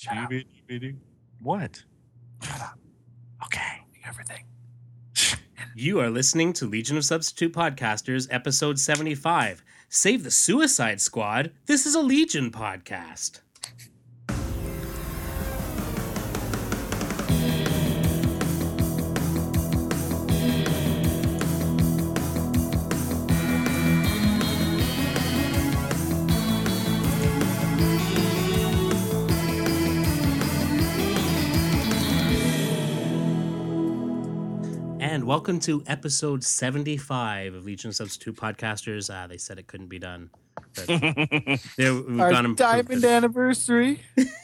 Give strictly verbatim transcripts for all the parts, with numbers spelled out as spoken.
What? Shut up. Okay. Everything. You are listening to Legion of Substitute Podcasters, episode seventy-five. Save the Suicide Squad. This is a Legion podcast. And welcome to episode seventy-five of Legion of Substitute Podcasters. Ah, they said it couldn't be done. But there, we've Our gone diamond anniversary.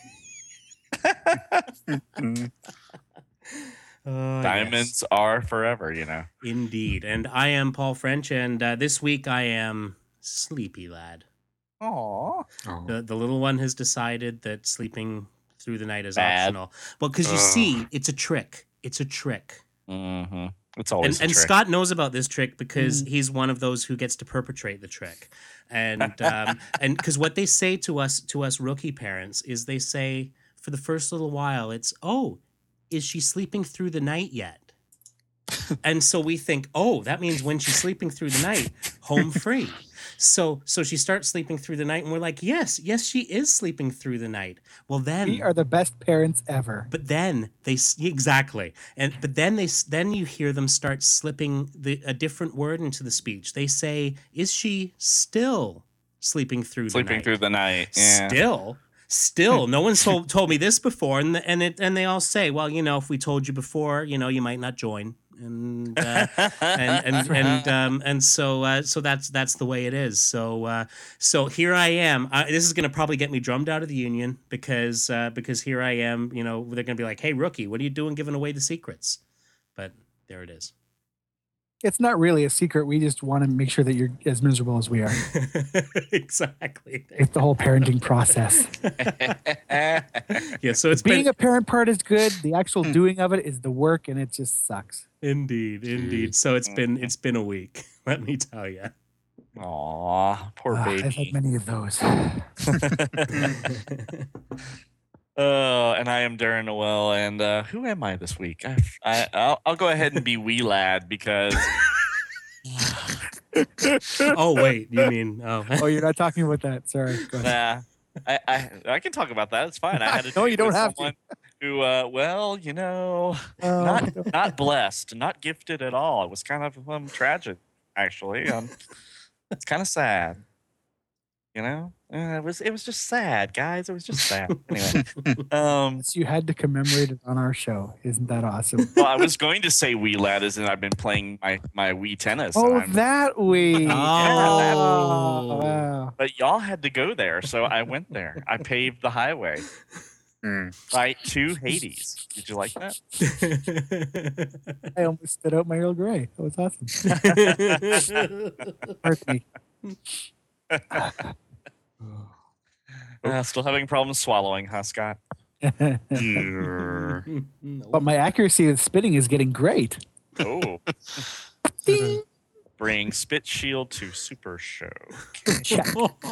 Oh, Diamonds yes. are forever, you know. Indeed. And I am Paul French, and uh, this week I am Sleepy Lad. Aww. The, the little one has decided that sleeping through the night is Bad. optional. Well, because you Ugh. see, it's a trick. It's a trick. Mm-hmm. It's And, always a and trick. Scott knows about this trick because Mm. he's one of those who gets to perpetrate the trick. And um, and because what they say to us to us rookie parents is they say for the first little while it's, oh, is she sleeping through the night yet? And so we think, oh, that means when she's sleeping through the night, home free. So so she starts sleeping through the night, and we're like, yes, yes, she is sleeping through the night. Well, then We are the best parents ever. but then they s- exactly, and but then they s- then you hear them start slipping the a different word into the speech. They say, "Is she still sleeping through Sleeping the night?" through the night. Yeah. Still, still, no one's told told me this before, and the, and it and they all say, "Well, you know, if we told you before, you know, you might not join." And uh, and and and um, and so uh, so that's that's the way it is. So uh, so here I am. Uh, this is going to probably get me drummed out of the union because uh, because here I am. You know, they're going to be like, "Hey, rookie, what are you doing, giving away the secrets?" But there it is. It's not really a secret. We just want to make sure that you're as miserable as we are. Exactly. It's the whole parenting process. Yeah. So it's Being been a parent part is good. The actual doing of it is the work, and it just sucks. indeed, indeed. So it's been it's been a week. Let me tell you. Aw, poor Ah, I've had baby. many of those. Oh, and I am Darren Noel, and uh, who am I this week? I, I, I'll, I'll go ahead and be Wee Lad because Oh wait, you mean oh? Oh, you're not talking about that. Sorry. Go ahead. nah, I, I I can talk about that. It's fine. I had to No, date you don't with have to. someone who, uh, well, you know, Oh, not not blessed, not gifted at all. It was kind of um, tragic, actually. Um, it's kind of sad. You know, uh, it was it was just sad, guys. It was just sad. Anyway, um, so you had to commemorate it on our show. Isn't that awesome? well, I was going to say Wii Lad, as in I've been playing my my Wii tennis. and Oh, I'm- that way. Oh. Oh, wow. but y'all had to go there, so I went there. I paved the highway Mm. right to Hades. Did you like that? I almost stood out my Earl Grey. That was awesome. Hurt me. Uh, still having problems swallowing, huh, Scott? Grr. But my accuracy with spitting is getting great. Oh, Ding. bring Spit Shield to Super Show. Check.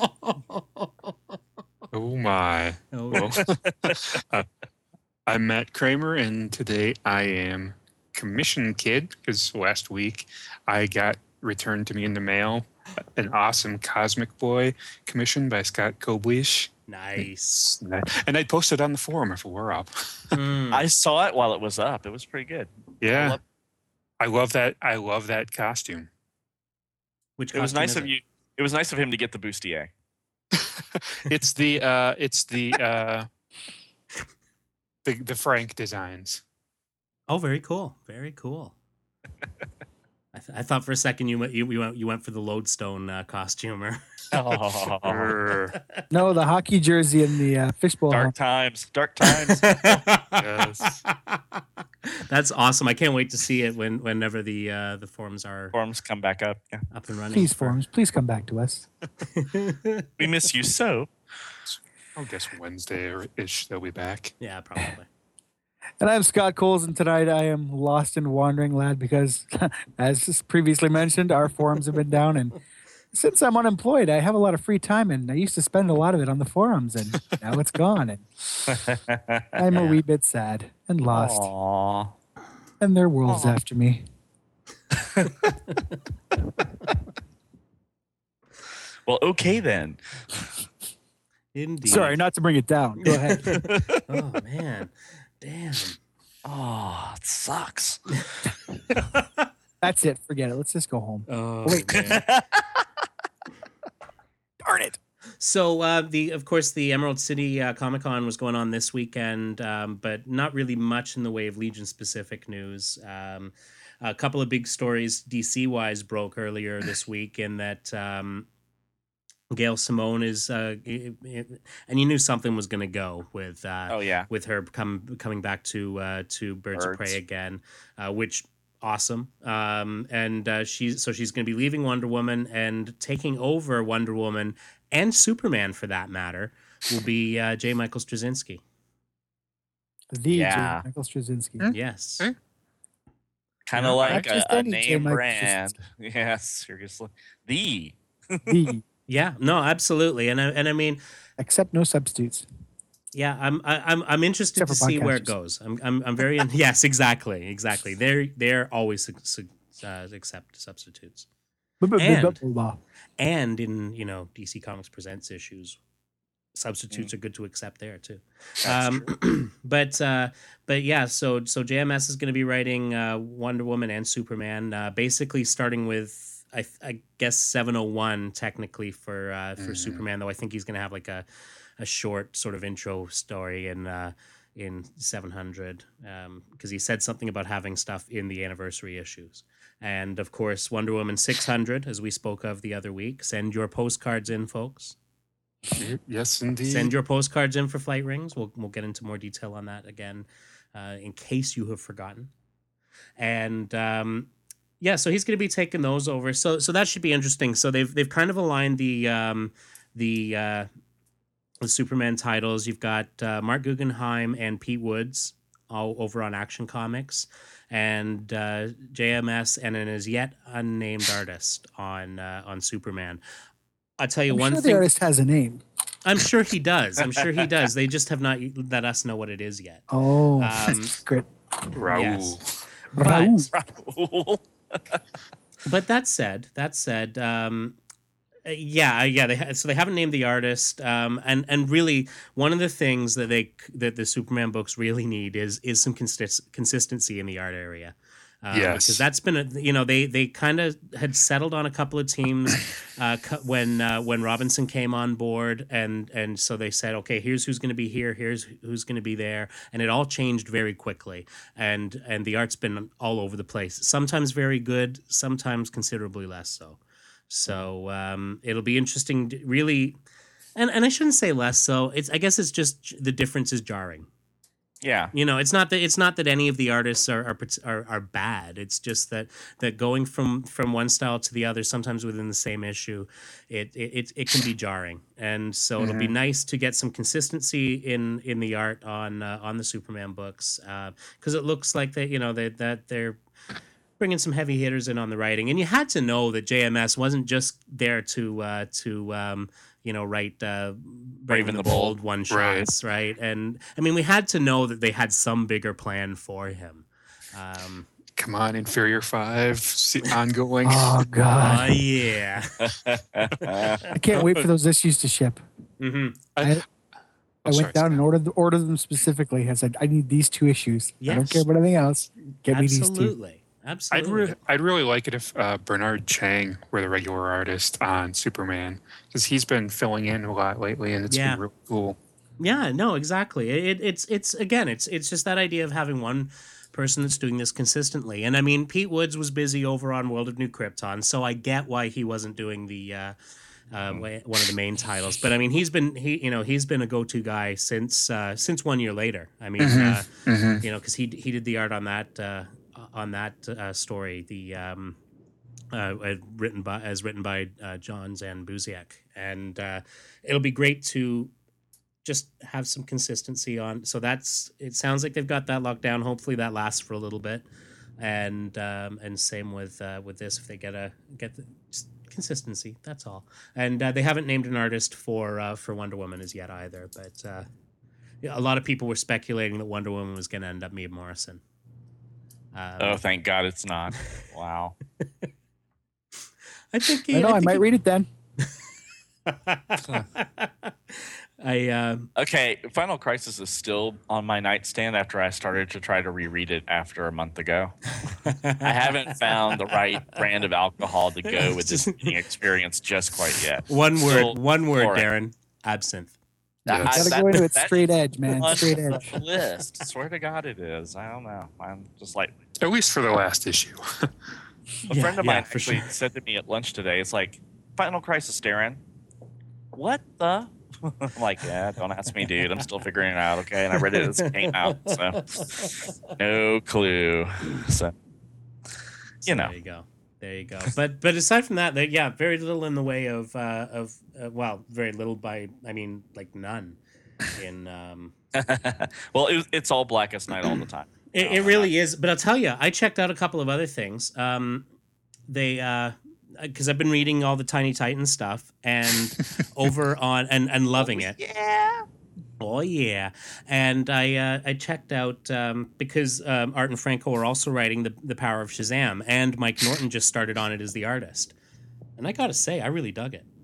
Oh my. Oh, Well, uh, I'm Matt Kramer, and today I am Commission Kid because last week I got returned to me in the mail an awesome Cosmic Boy commission by Scott Koblish. nice. And I posted on the forum if it were up. Mm. I saw it while it was up. It was pretty good. Yeah. love- I love that. I love that costume. Which It was costume nice is of it? you. It was nice of him to get the bustier. It's the uh it's the uh the the Frank designs. Oh, very cool. Very cool. I, th- I thought for a second you went you, you went you went for the Lodestone uh, costume or Oh, Grr. No, the hockey jersey and the uh, fishbowl. dark times. Dark times. Yes. That's awesome. I can't wait to see it when whenever the uh, the forums are Forms come back up. Yeah. up and running. Please, forums, please come back to us. We miss you so. I guess Wednesday-ish they'll be back. Yeah, probably. And I'm Scott Coles, and tonight I am lost and wandering lad because, as previously mentioned, our forums have been down, and Since I'm unemployed, I have a lot of free time, and I used to spend a lot of it on the forums, and now it's gone. And I'm a wee bit sad and lost, Aww. and their world's Aw. after me. Well, okay then. Indeed. Sorry, not to bring it down. Go ahead. Oh man, damn. Oh, it sucks. That's it. Forget it. Let's just go home. Oh Wait. man. Darn it. So uh, the of course the Emerald City uh, Comic Con was going on this weekend, um, but not really much in the way of Legion specific news. Um, a couple of big stories D C wise broke earlier this week in that um, Gail Simone is, uh, it, it- and you knew something was going to go with uh, Oh yeah. with her come coming back to uh, to Birds, of Birds. Prey again, uh, which awesome. Um, and uh, she's so she's going to be leaving Wonder Woman and taking over Wonder Woman and Superman for that matter will be uh, J. Michael Straczynski. The Yeah. J. Michael Straczynski. Hmm? Yes. Hmm? Kind Yeah, of like not just a, a any J. name Michael brand. Yeah, seriously. The. The, Yeah. No, absolutely. And I, and I mean, except no substitutes. yeah, I'm I, I'm I'm interested Except to for see where it podcasters. goes. I'm I'm I'm very in, yes, exactly, exactly. They're they're always su- su- uh, accept substitutes. Blah, blah, blah, And- blah, blah, blah. And in, you know, D C Comics Presents issues, substitutes are good to accept there too. That's true. Um, but uh, but yeah, so so J M S is going to be writing uh, Wonder Woman and Superman, uh, basically starting with I, I guess seven oh one technically for uh, for Mhm. Superman, though I think he's going to have like a a short sort of intro story in uh, in seven hundred because he said something about having stuff in the anniversary issues. And of course, Wonder Woman six hundred, as we spoke of the other week. Send your postcards in, folks. Yes, indeed. Send your postcards in for Flight Rings. We'll we'll get into more detail on that again, uh, in case you have forgotten. And um, yeah, so he's going to be taking those over. So so that should be interesting. So they've they've kind of aligned the um, the uh, the Superman titles. You've got uh, Mark Guggenheim and Pete Woods all over on Action Comics, and uh, J M S and an as yet unnamed artist on uh, on Superman. I'll tell you I'm one sure thing. the artist has a name. I'm sure he does. I'm sure he does. They just have not let us know what it is yet. Oh, Um, great. Raoul. yes. Raoul. Raoul. But that said, that said, um, uh, yeah, yeah. They ha- so they haven't named the artist, um, and and really one of the things that they that the Superman books really need is is some consist- consistency in the art area. Um, Yes. because that's been a, you know they they kind of had settled on a couple of teams uh, cu- when uh, when Robinson came on board, and and so they said, okay, here's who's going to be here, here's who's going to be there, and it all changed very quickly, and and the art's been all over the place. Sometimes very good, sometimes considerably less so. So um, it'll be interesting, to really, and and I shouldn't say less so. It's I guess it's just the difference is jarring. Yeah. You know, it's not that it's not that any of the artists are are are, are bad. It's just that that going from from one style to the other, sometimes within the same issue, it it it, it can be jarring. And so it'll be nice to get some consistency in in the art on uh, on the Superman books, because it looks like that you know that that they're bringing some heavy hitters in on the writing. And you had to know that J M S wasn't just there to uh, to um, you know write uh, Brave and the Bold one shots, right. right? And I mean, we had to know that they had some bigger plan for him. Um, Come on, Inferior Five, see, ongoing. Oh, oh God. yeah. I can't wait for those issues to ship. hmm I, Oh, I sorry, went down and ordered, ordered them specifically. I said, I need these two issues. I don't Yes. care about anything else. Get me these two. Absolutely. I'd Absolutely. re- I'd really like it if uh, Bernard Chang were the regular artist on Superman, because he's been filling in a lot lately, and it's Yeah. been real cool. Yeah, no, exactly. It, it's it's again, it's it's just that idea of having one person that's doing this consistently. And I mean, Pete Woods was busy over on World of New Krypton, so I get why he wasn't doing the uh, uh, wa- one of the main titles. But I mean, he's been he you know he's been a go-to guy since uh, since One Year Later. I mean, uh, Mhm. you know, because he he did the art on that uh, on that uh, story. The um, uh, uh, written by as written by uh, John Zanbuziak, and uh, it'll be great to just have some consistency on. So that's it. Sounds like they've got that locked down. Hopefully that lasts for a little bit, and um, and same with uh, with this if they get a get the, just consistency. That's all. And uh, they haven't named an artist for uh, for Wonder Woman as yet either. But uh, yeah, a lot of people were speculating that Wonder Woman was going to end up Mia Morrison. Um, Oh, thank God it's not. Wow. I think. I know. I, think might it- read it then. I uh, Okay, Final Crisis is still on my nightstand after I started to try to reread it after a month ago. I haven't found the right brand of alcohol to go with this reading experience just quite yet. one word. Still One word, boring. Darren. Absinthe. Yeah, I- Gotta that- go into it that straight is edge, man. on Straight the edge. list. Swear to God it is. I don't know. I'm just like, At least for the last issue. a Yeah, friend of yeah, mine for actually sure. said to me at lunch today, it's like, Final Crisis, Darren. What the? I'm like, yeah, don't ask me, dude. I'm still figuring it out, okay? And I read it as it came out, so no clue. So, So you know. there you go. There you go. But but aside from that, there, yeah, very little in the way of uh, of uh, well, very little by I mean like none. In um, well, it, it's all Blackest Night all the time. it, it really is. But I'll tell you, I checked out a couple of other things. Um, they uh, because I've been reading all the Tiny Titans stuff and over on and and loving it. Yeah. Oh yeah, and I uh, I checked out um, because um, Art and Franco are also writing the the Power of Shazam, and Mike Norton just started on it as the artist, and I gotta say I really dug it.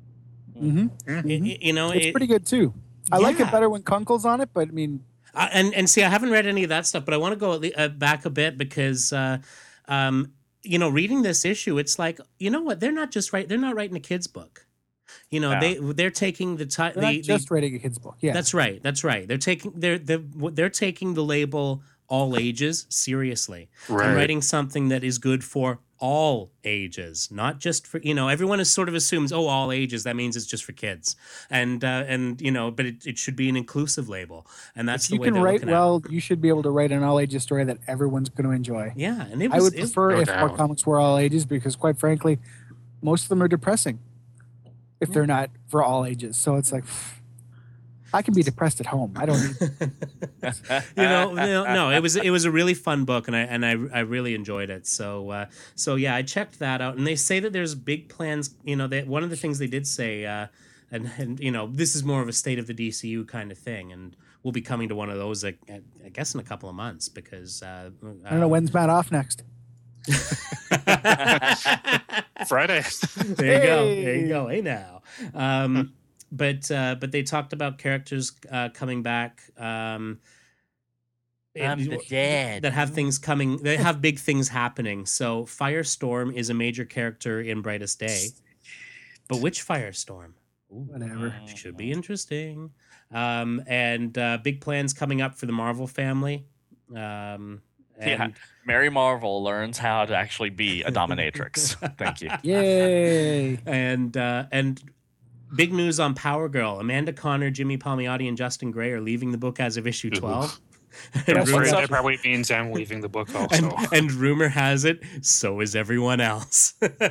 hmm It- it- you know, It's it- pretty good too. I like Yeah. it better when Kunkel's on it, but I mean, Uh, and and see, I haven't read any of that stuff, but I want to go at le- uh, back a bit because, uh, um, you know, reading this issue, it's like, you know what? They're not just right. They're not writing a kid's book. You know, Yeah. they they're taking the time. they're not just writing a kid's book. Yeah, That's right. That's right. They're taking they're they're they're taking the label all ages seriously and Right. writing something that is good for all ages, not just for, you know, everyone is sort of assumes, oh, all ages, that means it's just for kids, and uh, and you know, but it, it should be an inclusive label, and that's if the you way can they're write looking at it. well, you should be able to write an all ages story that everyone's going to enjoy. Yeah, and it was, I would it- prefer No if more doubt. comics were all ages because, quite frankly, most of them are depressing if they're not for all ages. So it's like, I can be depressed at home. I don't need. you know, no, no, it was it was a really fun book, and I and I I really enjoyed it. So uh, so yeah, I checked that out, and they say that there's big plans. You know, that one of the things they did say, uh, and and you know, this is more of a state of the D C U kind of thing, and we'll be coming to one of those, I, I guess, in a couple of months because uh, I don't know when's Matt off next. Friday. there you go. There you Hey. go. Hey now. Um, but uh, but they talked about characters uh, coming back. Um, I'm the dead. that have things coming. They have big things happening. So Firestorm is a major character in Brightest Day, but which Firestorm? Ooh, Whatever. should be interesting. Um, and uh, big plans coming up for the Marvel family. Um, and Yeah. Mary Marvel learns how to actually be a dominatrix. Thank you. Yay! and uh, and big news on Power Girl. Amanda Connor, Jimmy Palmiotti, and Justin Gray are leaving the book as of issue twelve. I'm and, What's afraid rumor, up? that probably means I'm leaving the book and, also. and rumor has it, so is everyone else.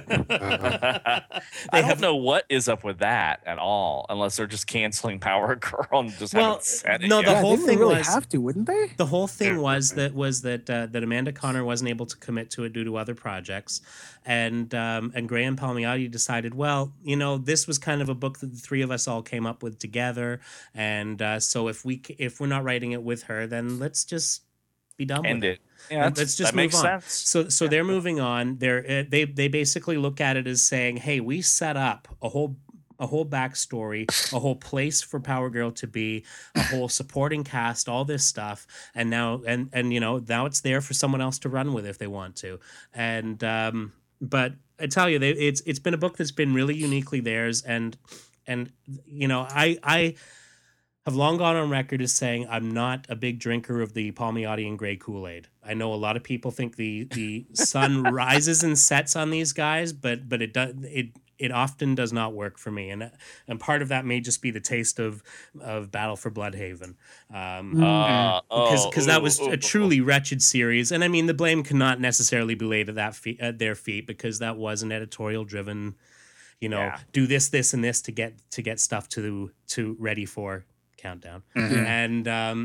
I don't know what is up with that at all, unless they're just canceling Power Girl and just Well, haven't said it no, yet. the Yeah, whole they would thing really was- have to, wouldn't they? The whole thing Yeah. was that was that uh, that Amanda Connor wasn't able to commit to it due to other projects, and um, and Graham Palmiotti decided, well, you know, this was kind of a book that the three of us all came up with together, and uh, so if we c- if we're not writing it with her, then let's just be done End with it. Yeah, Let's that's- just that makes move on. sense. So so they're moving on. They're uh, they they basically look at it as saying, hey, we set up a whole a whole backstory, a whole place for Power Girl to be, a whole supporting cast, all this stuff, and now and and you know now it's there for someone else to run with if they want to. And um, but I tell you, they, it's it's been a book that's been really uniquely theirs, and and you know I I. have long gone on record as saying I'm not a big drinker of the Palmiotti and Gray Kool-Aid. I know a lot of people think the the sun rises and sets on these guys, but but it does it it often does not work for me, and and part of that may just be the taste of of Battle for Bloodhaven, um, Uh, because oh, because that ooh, was ooh, a ooh. truly wretched series, and I mean the blame cannot necessarily be laid at that feet, at their feet because that was an editorial driven, you know, Yeah. do this this and this to get to get stuff to to ready for countdown Mhm. and um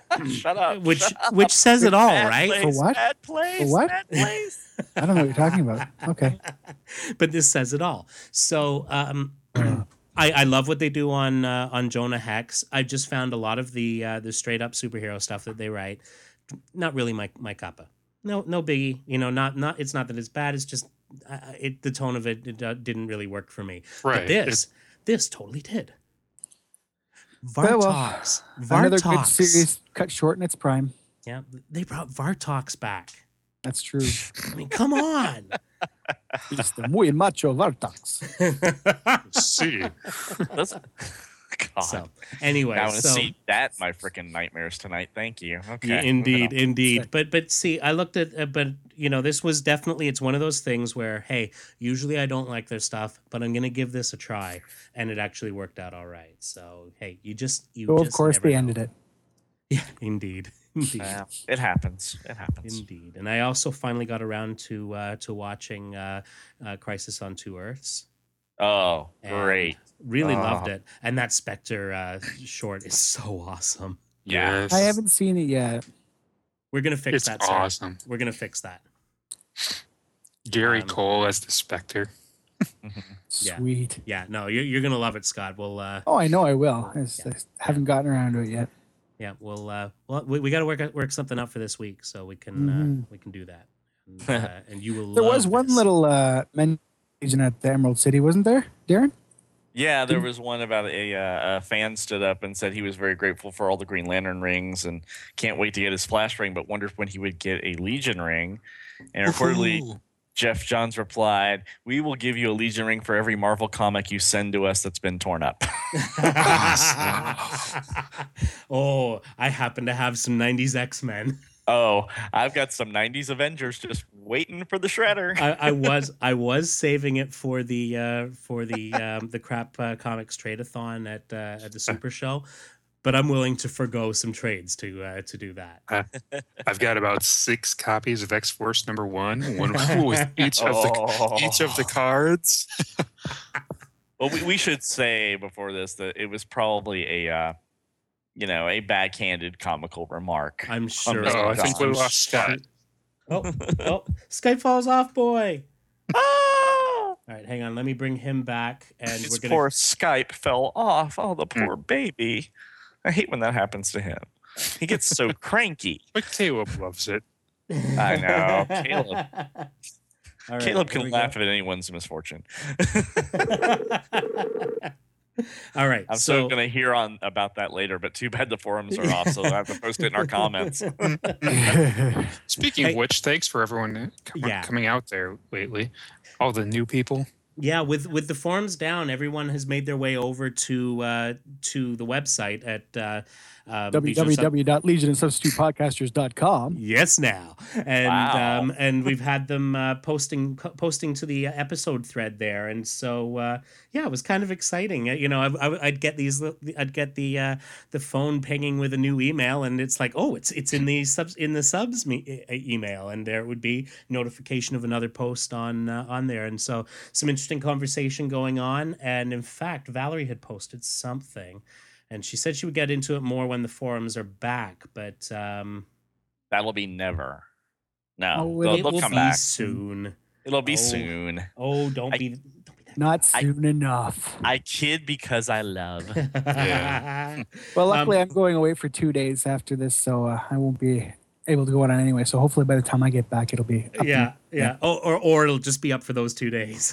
Shut up. which shut up. which says it all, Bad right? Place, For what? Bad place. For what? Bad place. I don't know what you're talking about. Okay. But this says it all. So um, Uh, I, I love what they do on uh, on Jonah Hex. I've just found a lot of the uh, the straight up superhero stuff that they write, not really my my cuppa. No no biggie. You know, not not. It's not that it's bad. It's just uh, it the tone of it, it uh, didn't really work for me. Right. But this this totally did. Well, well, Vartox. another good Vartox. series cut short in its prime. Yeah, they brought Vartox back. That's true. I mean, come on. It's the muy macho Vartox. See, That's, God. So anyway, I want to so see that my freaking nightmares tonight. Thank you. Okay. yeah, moving indeed, on. indeed. Sick. But but see, I looked at, uh, but you know, this was definitely it's one of those things where hey, usually I don't like their stuff, but I'm gonna give this a try, and it actually worked out all right. So hey, you just you. So, of just course, never they know. ended it. Yeah, indeed, indeed. Yeah, it happens. It happens. Indeed, and I also finally got around to uh, to watching uh, uh, Crisis on Two Earths. Oh, and great. Really Oh. loved it, and that Spectre uh, short is so awesome. Yeah. yes, I haven't seen it yet. We're gonna fix It's that. Sir. awesome. We're gonna fix that. Gary Um, Cole as the Spectre. Mhm. Yeah. Sweet. Yeah, no, you're, you're gonna love it, Scott. We'll uh, Oh, I know I will. I just, Yeah. I haven't gotten around to it yet. yeah, we'll uh, well, we, we got to work out- work something out for this week, so we can Mhm. uh, we can do that. And, uh, and you will. There was love one this. little uh, mention at the Emerald City, wasn't there, Darren? Yeah, there was one about a, uh, a fan stood up and said he was very grateful for all the Green Lantern rings and can't wait to get his Flash ring, but wondered when he would get a Legion ring. And reportedly, Ooh. Jeff Johns replied, "We will give you a Legion ring for every Marvel comic you send to us that's been torn up." Oh, I happen to have some nineties X Men. Oh, I've got some nineties Avengers just waiting for the shredder. I, I was I was saving it for the uh, for the um, the crap uh, comics trade-a-thon at uh, at the Super Show, but I'm willing to forgo some trades to uh, to do that. I've got about six copies of X Force number one, one with each of the Oh. each of the cards. Well, we, we should say before this that it was probably a, uh, you know, a backhanded comical remark. I'm sure. Oh, I it think was. we lost Scott. Oh, oh, Skype falls off, boy. Ah! All right, hang on. Let me bring him back, and His we're gonna. poor Skype fell off. Oh, the poor baby. I hate when that happens to him. He gets so cranky. But Caleb loves it. I know, Caleb. All right, Caleb here can we laugh at anyone's misfortune. All right, I'm so so going to hear on about that later, but too bad the forums are off, so I have to post it in our comments. Speaking Hey. of which, thanks for everyone com- Yeah. coming out there lately. All the new people. yeah, with with the forums down, everyone has made their way over to uh, to the website at uh, um, Legion of Sub- w w w dot legion and substitute podcasters dot com. Yes, now, and Wow. um, and we've had them uh, posting po- posting to the episode thread there, and so uh, yeah, it was kind of exciting. Uh, You know, I, I, I'd get these, li- I'd get the uh, the phone pinging with a new email, and it's like, oh, it's it's in the subs in the subs me- e- email, and there would be notification of another post on uh, on there, and so some interesting conversation going on. And in fact, Valerie had posted something. And she said she would get into it more when the forums are back, but um, That'll be never. No, Oh, they'll, it they'll will come be back. soon. It'll be Oh. soon. Oh, don't I- be, don't be that. Not I- soon enough. I kid because I love. Yeah. Well, luckily, Um, I'm going away for two days after this, so uh, I won't be able to go on anyway. So hopefully, by the time I get back, it'll be up and- yeah, yeah. Oh, or or it'll just be up for those two days.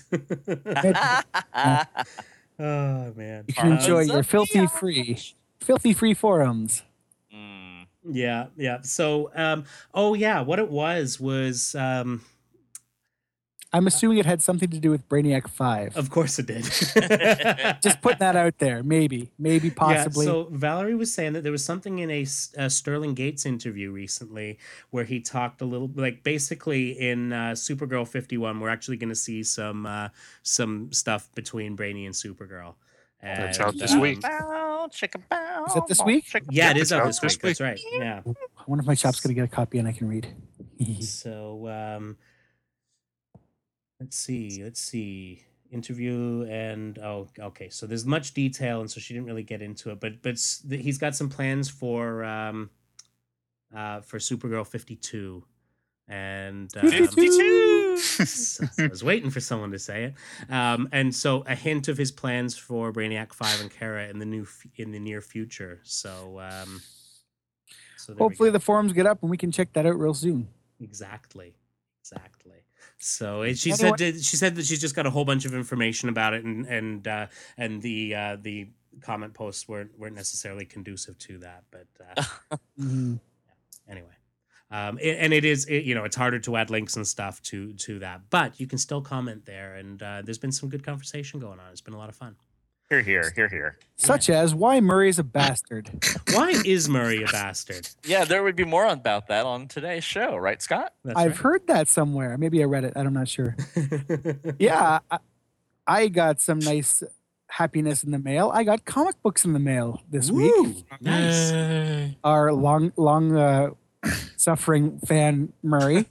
Oh man. You can Um, enjoy your filthy free, filthy free forums. Mm. Yeah, yeah. So, um, oh yeah, what it was was, um, I'm assuming it had something to do with Brainiac Five. of course it did. Just putting that out there. Maybe, maybe, possibly. Yeah, so Valerie was saying that there was something in a, S- a Sterling Gates interview recently where he talked a little, like basically in uh, Supergirl fifty-one, we're actually going to see some uh, some stuff between Brainy and Supergirl. That's And, out this um, week. Bow, chicka bow, Is that this bow, week? chicka Yeah, it bow. is out out this this week. That's right. Yeah. I wonder if my shop's going to get a copy and I can read. So um, let's see. Let's see. Interview and oh, okay. So there's much detail, and so she didn't really get into it. But but s- th- he's got some plans for um, uh, for Supergirl fifty-two. And um, fifty-two. I was waiting for someone to say it. Um, and so a hint of his plans for Brainiac five and Kara in the new f- in the near future. So, um, so there we Hopefully go. the forums get up and we can check that out real soon. Exactly, exactly. So it, she Anyway- said that, she said that she's just got a whole bunch of information about it, and and uh, and the uh, the comment posts weren't weren't necessarily conducive to that. But uh, Mhm. anyway. Um, it- and it is, it, you know, it's harder to add links and stuff to to that, but you can still comment there. And uh, there's been some good conversation going on. It's been a lot of fun. Here, here, here, here. Such as why Murray is a bastard. Why is Murray a bastard? Yeah, there would be more about that on today's show, right, Scott? That's I've heard that somewhere. Maybe I read it. I'm not sure. right. Yeah, I, I got some nice happiness in the mail. I got comic books in the mail this week. Woo, nice. Yay. Our long, long uh, suffering fan Murray,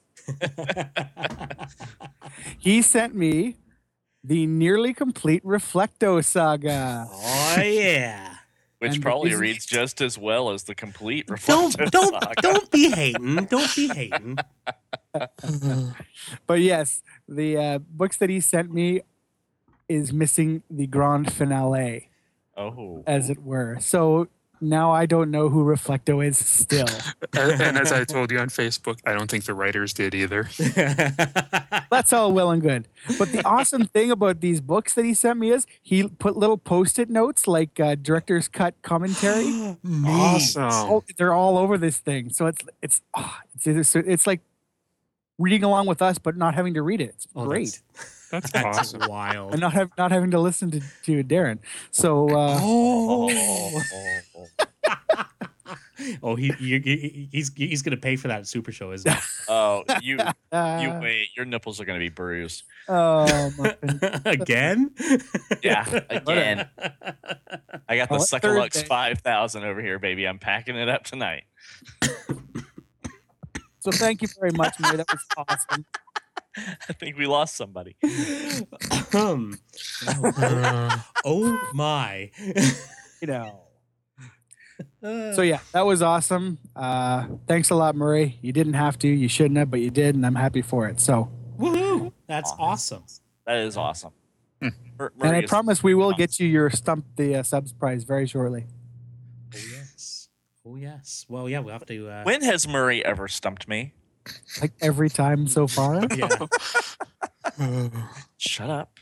he sent me the nearly complete Reflecto saga. Oh yeah. Which And the probably reason- reads just as well as the complete Don't Reflecto don't Saga. don't be hating. Don't be hating. But yes, the uh, books that he sent me is missing the grand finale, Oh. as it were. So now I don't know who Reflecto is still. and, and as I told you on Facebook, I don't think the writers did either. That's all well and good. But the awesome thing about these books that he sent me is he put little post-it notes like uh, director's cut commentary. Awesome. Oh, they're all over this thing. So it's it's oh, it's, it's it's like reading along with us, but not having to read it. It's Oh, great, That's That's awesome. wild. and not have not having to listen to, to Darren. So uh, Oh. Oh, he, he, he he's he's gonna pay for that super show, isn't he? Oh, you you uh, wait. Your nipples are going to be bruised. oh, Muffin. Again? Yeah, again. I got the Oh, Suckalux Thursday. five thousand over here, baby. I'm packing it up tonight. So thank you very much, Murray. That was awesome. I think we lost somebody. um, Uh, oh my. You know. So yeah, that was awesome. Uh, thanks a lot, Murray. You didn't have to, you shouldn't have, but you did, and I'm happy for it. So, Woohoo! That's awesome. That is awesome. Hmm. Mur- and I Murray is- promise we will get you your stump the uh, subs prize very shortly. Oh yes. Oh yes. Well, yeah, we'll have to. Uh, When has Murray ever stumped me? Like every time so far. yeah. Shut up.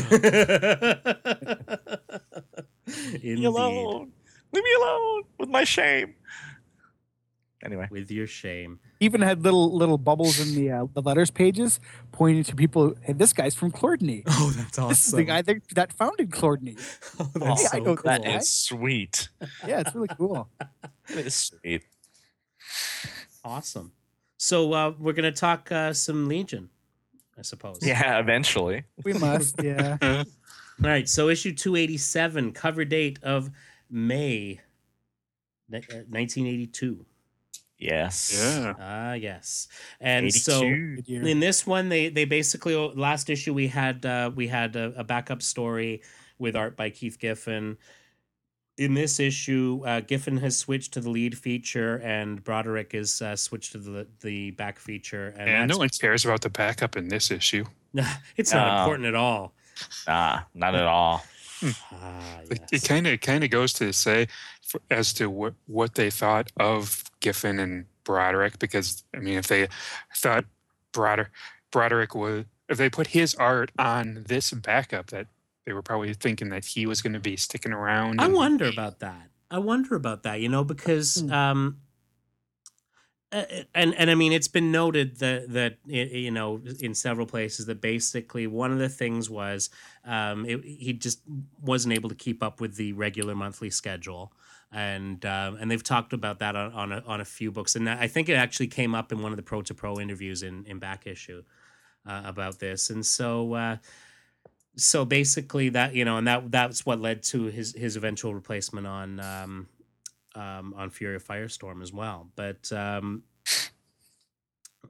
Leave me Indeed. alone. Leave me alone with my shame. Anyway. With your shame. Even had little little bubbles in the uh, the letters pages pointing to people. Hey, this guy's from Clordney. Oh, that's awesome. This is the guy that, that founded Clordney. Oh, that's Yeah, I so know cool. That Cool. is sweet. Yeah, it's really cool. That is sweet. Awesome. So uh, we're gonna talk uh, some Legion, I suppose. Yeah, eventually. We must. Yeah. All right. So issue two eighty-seven, cover date of May nineteen eighty-two. Yes. yeah. Ah, yes. And so eighty-two. Good year. in this one, they they basically last issue we had uh, we had a, a backup story with art by Keith Giffen. In this issue, uh, Giffen has switched to the lead feature, and Broderick is uh, switched to the the back feature. And And no that's- one cares about the backup in this issue. it's not No. important at all. Nah, not at all. Ah, It- yes. It kind of kind of goes to say for, as to what what they thought of Giffen and Broderick, because I mean, if they thought Broderick Broderick was, if they put his art on this backup, that they were probably thinking that he was going to be sticking around. I and- wonder about that. I wonder about that, you know, because Hmm. um uh, and and I mean it's been noted that that y- you know in several places that basically one of the things was um it, he just wasn't able to keep up with the regular monthly schedule, and um, and they've talked about that on on a, on a few books, and I think it actually came up in one of the Pro to Pro interviews in in back issue uh, about this, and so. Uh, So basically, that you know, and that that's what led to his his eventual replacement on um, um, on Fury of Firestorm as well. But um,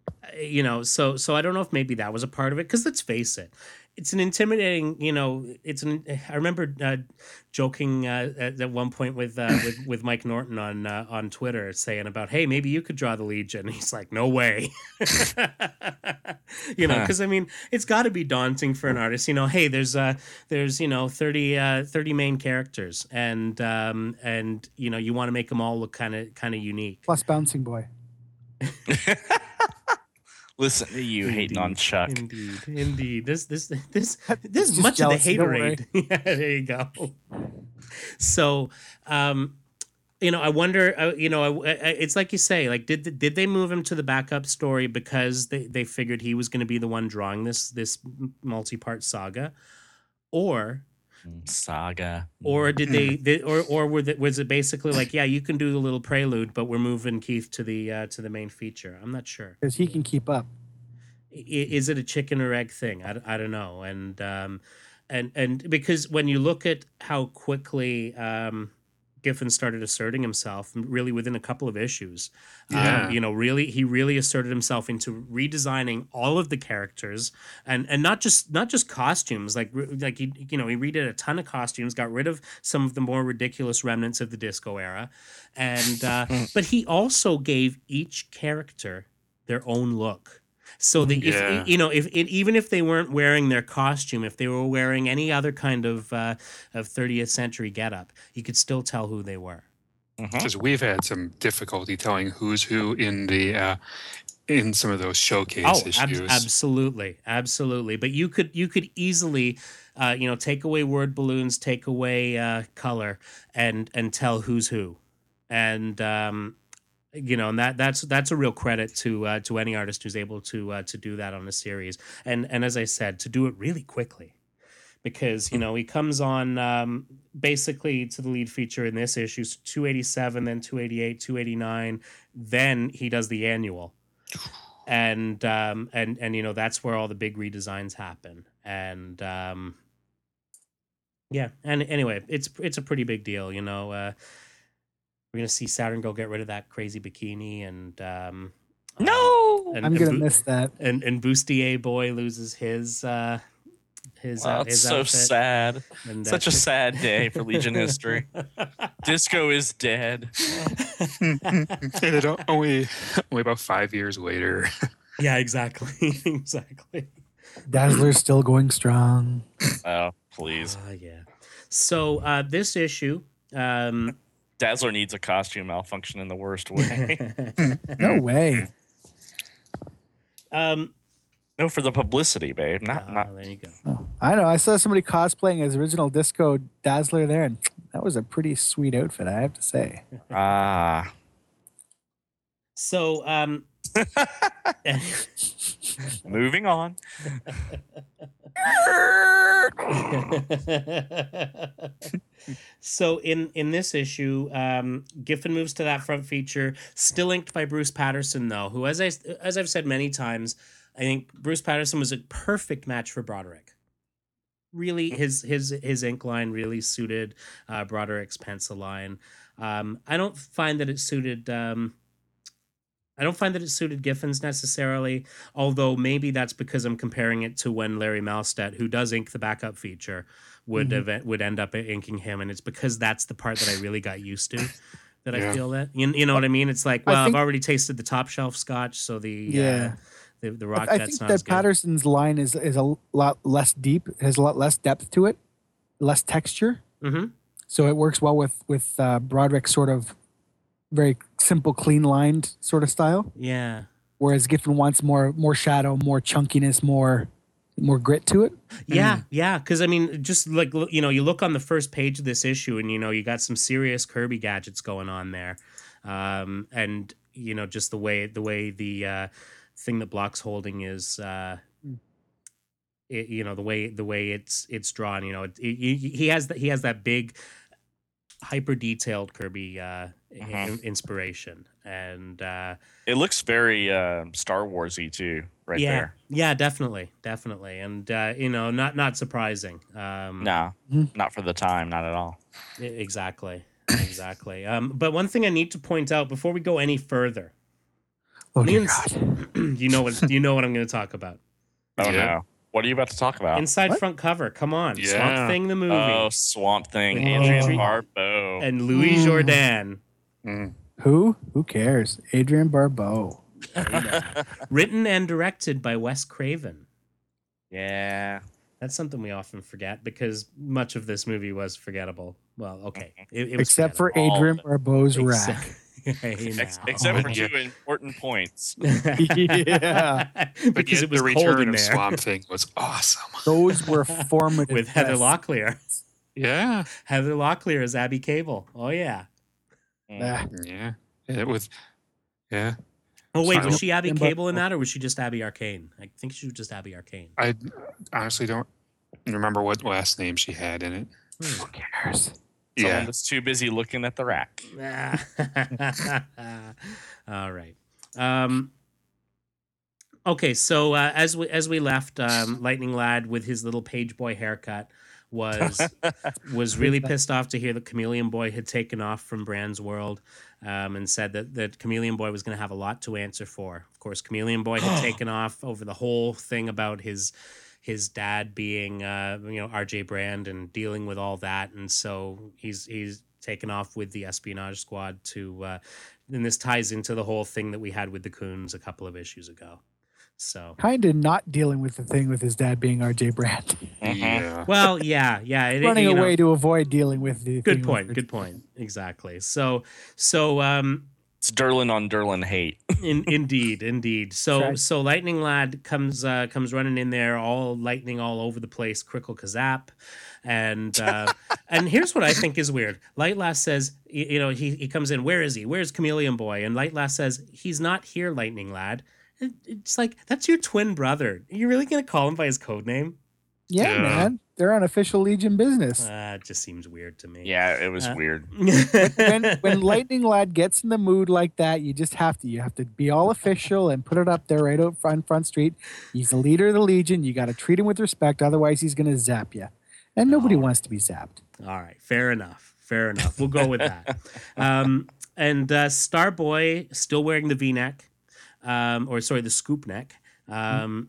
you know, so so I don't know if maybe that was a part of it, because let's face it, it's an intimidating, you know, it's an. I remember uh, joking uh, at, at one point with uh, with with Mike Norton on uh, on Twitter, saying about, hey, maybe you could draw the Legion. And he's like, no way, you know, because I mean, it's got to be daunting for an artist. You know, hey, there's uh there's you know thirty, uh, thirty main characters, and um and you know you want to make them all look kind of kind of unique. Plus Bouncing Boy. Listen to you hating on Chuck. Indeed, indeed. This, this, this, It's this is just much jealousy, of don't the haterade. Yeah, there you go. So, um, you know, I wonder. Uh, you know, I, I, it's like you say. Like, did did they move him to the backup story because they, they figured he was going to be the one drawing this this multi part saga, or Saga, or did they, they or or were the, was it basically like, yeah, you can do the little prelude, but we're moving Keith to the uh, to the main feature? I'm not sure. Because he can keep up. I- Is it a chicken or egg thing? I, I don't know. And um, and and because when you look at how quickly um, Giffen started asserting himself, really within a couple of issues, Yeah. um, you know, really he really asserted himself into redesigning all of the characters, and and not just not just costumes. Like like he you know he redid a ton of costumes, got rid of some of the more ridiculous remnants of the disco era, and uh, but he also gave each character their own look. So that if Yeah. you know, if it, even if they weren't wearing their costume, if they were wearing any other kind of uh, of thirtieth century getup, you could still tell who they were. Because we've had some difficulty telling who's who in the uh, in some of those showcase Oh, ab- issues. absolutely, absolutely. But you could you could easily, uh, you know, take away word balloons, take away uh, color, and and tell who's who, and um, you know, and that that's that's a real credit to uh, to any artist who's able to uh, to do that on a series, and and as I said, to do it really quickly, because you know he comes on um, basically to the lead feature in this issue, so two eighty-seven, then two eighty-eight, two eighty-nine, then he does the annual, and um, and and you know that's where all the big redesigns happen, and um, yeah, and anyway, it's it's a pretty big deal, you know. Uh, We're gonna see Saturn go get rid of that crazy bikini, and um, uh, no. and, I'm and gonna Bo- miss that. and and Bustier boy loses his uh, his Wow, uh, it's his so outfit. sad. And, Such uh, a sad day for Legion history. Disco is dead. And it o- only only about five years later. Yeah, exactly, exactly. Dazzler's still going strong. Oh, please. Uh, yeah. So uh, this issue. Um, Dazzler needs a costume malfunction in the worst way. No way. um, No, for the publicity, babe. Not ah, not. there you go. Oh, I know. I saw somebody cosplaying as original Disco Dazzler there, and that was a pretty sweet outfit, I have to say. Ah. So um, Moving on. So in in this issue, um, Giffen moves to that front feature, still inked by Bruce Patterson, though, who, as I as I've said many times, I think Bruce Patterson was a perfect match for Broderick. Really, his his his ink line really suited uh, Broderick's pencil line. Um, I don't find that it suited. Um, I don't find that it suited Giffen's necessarily, although maybe that's because I'm comparing it to when Larry Malstedt, who does ink the backup feature, would Mhm. have, would end up inking him, and it's because that's the part that I really got used to. That I Yeah. feel that you, you know what I mean. It's like, I well, think- I've already tasted the top shelf scotch, so the Yeah. uh, the the I, rock I that's think not that as good. Patterson's line is is a lot less deep, has a lot less depth to it, less texture. Mm-hmm. So it works well with with uh, Broderick's sort of very simple, clean lined sort of style. Yeah. Whereas Giffen wants more more shadow, more chunkiness, more more grit to it. Yeah, yeah, because I mean, just like look- you know, you look on the first page of this issue, and you know, you got some serious Kirby gadgets going on there, um, and you know, just the way the way the uh, thing that Block's holding is, uh, it, you know, the way the way it's it's drawn. You know, it, it, he he has that he has that big, hyper detailed Kirby uh, Mhm. in- inspiration, and uh, It looks very uh, Star Warsy too, right yeah, there. yeah, definitely, definitely, and uh, you know, not not surprising. Um, No, Mhm. not for the time, not at all. E- Exactly. Exactly. Um, but one thing I need to point out before we go any further. Oh dear Means- God. you know what you know what I'm going to talk about. Oh Yeah. no. What are you about to talk about? Inside What? front cover. Come on, Yeah. Swamp Thing the movie Oh, Swamp Thing, With Adrian Adrian- Barbeau. and Louis Mm. Jourdan. Mm. Who? Who cares? Adrian Barbeau. Written and directed by Wes Craven. Yeah. That's something we often forget because much of this movie was forgettable. Well, okay, it, it was Except for All of Adrian it. Barbeau's Except- rack. Hey, Ex- now. except for Yeah. two important points. Yeah. But because yet it was the cold return in of there Swamp Thing was awesome. Those were formative. with Heather tests. Locklear. Yeah. Heather Locklear as Abby Cable. Oh yeah. Mm. Ah, Yeah. It was. Yeah. Oh wait, So- was she Abby And Cable in Barbeau. that, or was she just Abby Arcane? I think she was just Abby Arcane. I honestly don't remember what last name she had in it. who cares? Someone Yeah. that's too busy looking at the rack. All right. Um, okay, so uh, as we as we left, um, Lightning Lad with his little page boy haircut was was really pissed off to hear that Chameleon Boy had taken off from Brand's world, um, and said that that Chameleon Boy was going to have a lot to answer for. Of course, Chameleon Boy had taken off over the whole thing about his his dad being uh, you know R J Brand and dealing with all that, and so he's he's taken off with the espionage squad to. Uh, and this ties into the whole thing that we had with the Coons a couple of issues ago. So. Kind of not dealing with the thing with his dad being R J Brand. Mhm. Yeah. Well, yeah, yeah. It, Running you know, away to avoid dealing with the Good thing point. with- Good point. Exactly. So, so, um, It's Derlin on Derlin hate. in, indeed, indeed. So, Right. so Lightning Lad comes, uh, comes running in there, all lightning all over the place, crickle kazap, and uh, and here's what I think is weird. Light Lass says, you, you know, he he comes in. Where is he? Where's Chameleon Boy? And Light Lass says, he's not here, Lightning Lad. It, it's like that's your twin brother. Are you really gonna call him by his code name? Yeah, Yeah. man. They're on official Legion business. Uh, it just seems weird to me. Yeah, it was Uh, weird. when when Lightning Lad gets in the mood like that, you just have to you have to be all official and put it up there right out front front street. He's the leader of the Legion. You got to treat him with respect, otherwise he's going to zap you. And nobody Oh. wants to be zapped. All right, fair enough. Fair enough. We'll go with that. Um, and uh, Starboy still wearing the V-neck, um, or sorry, the scoop neck. Um,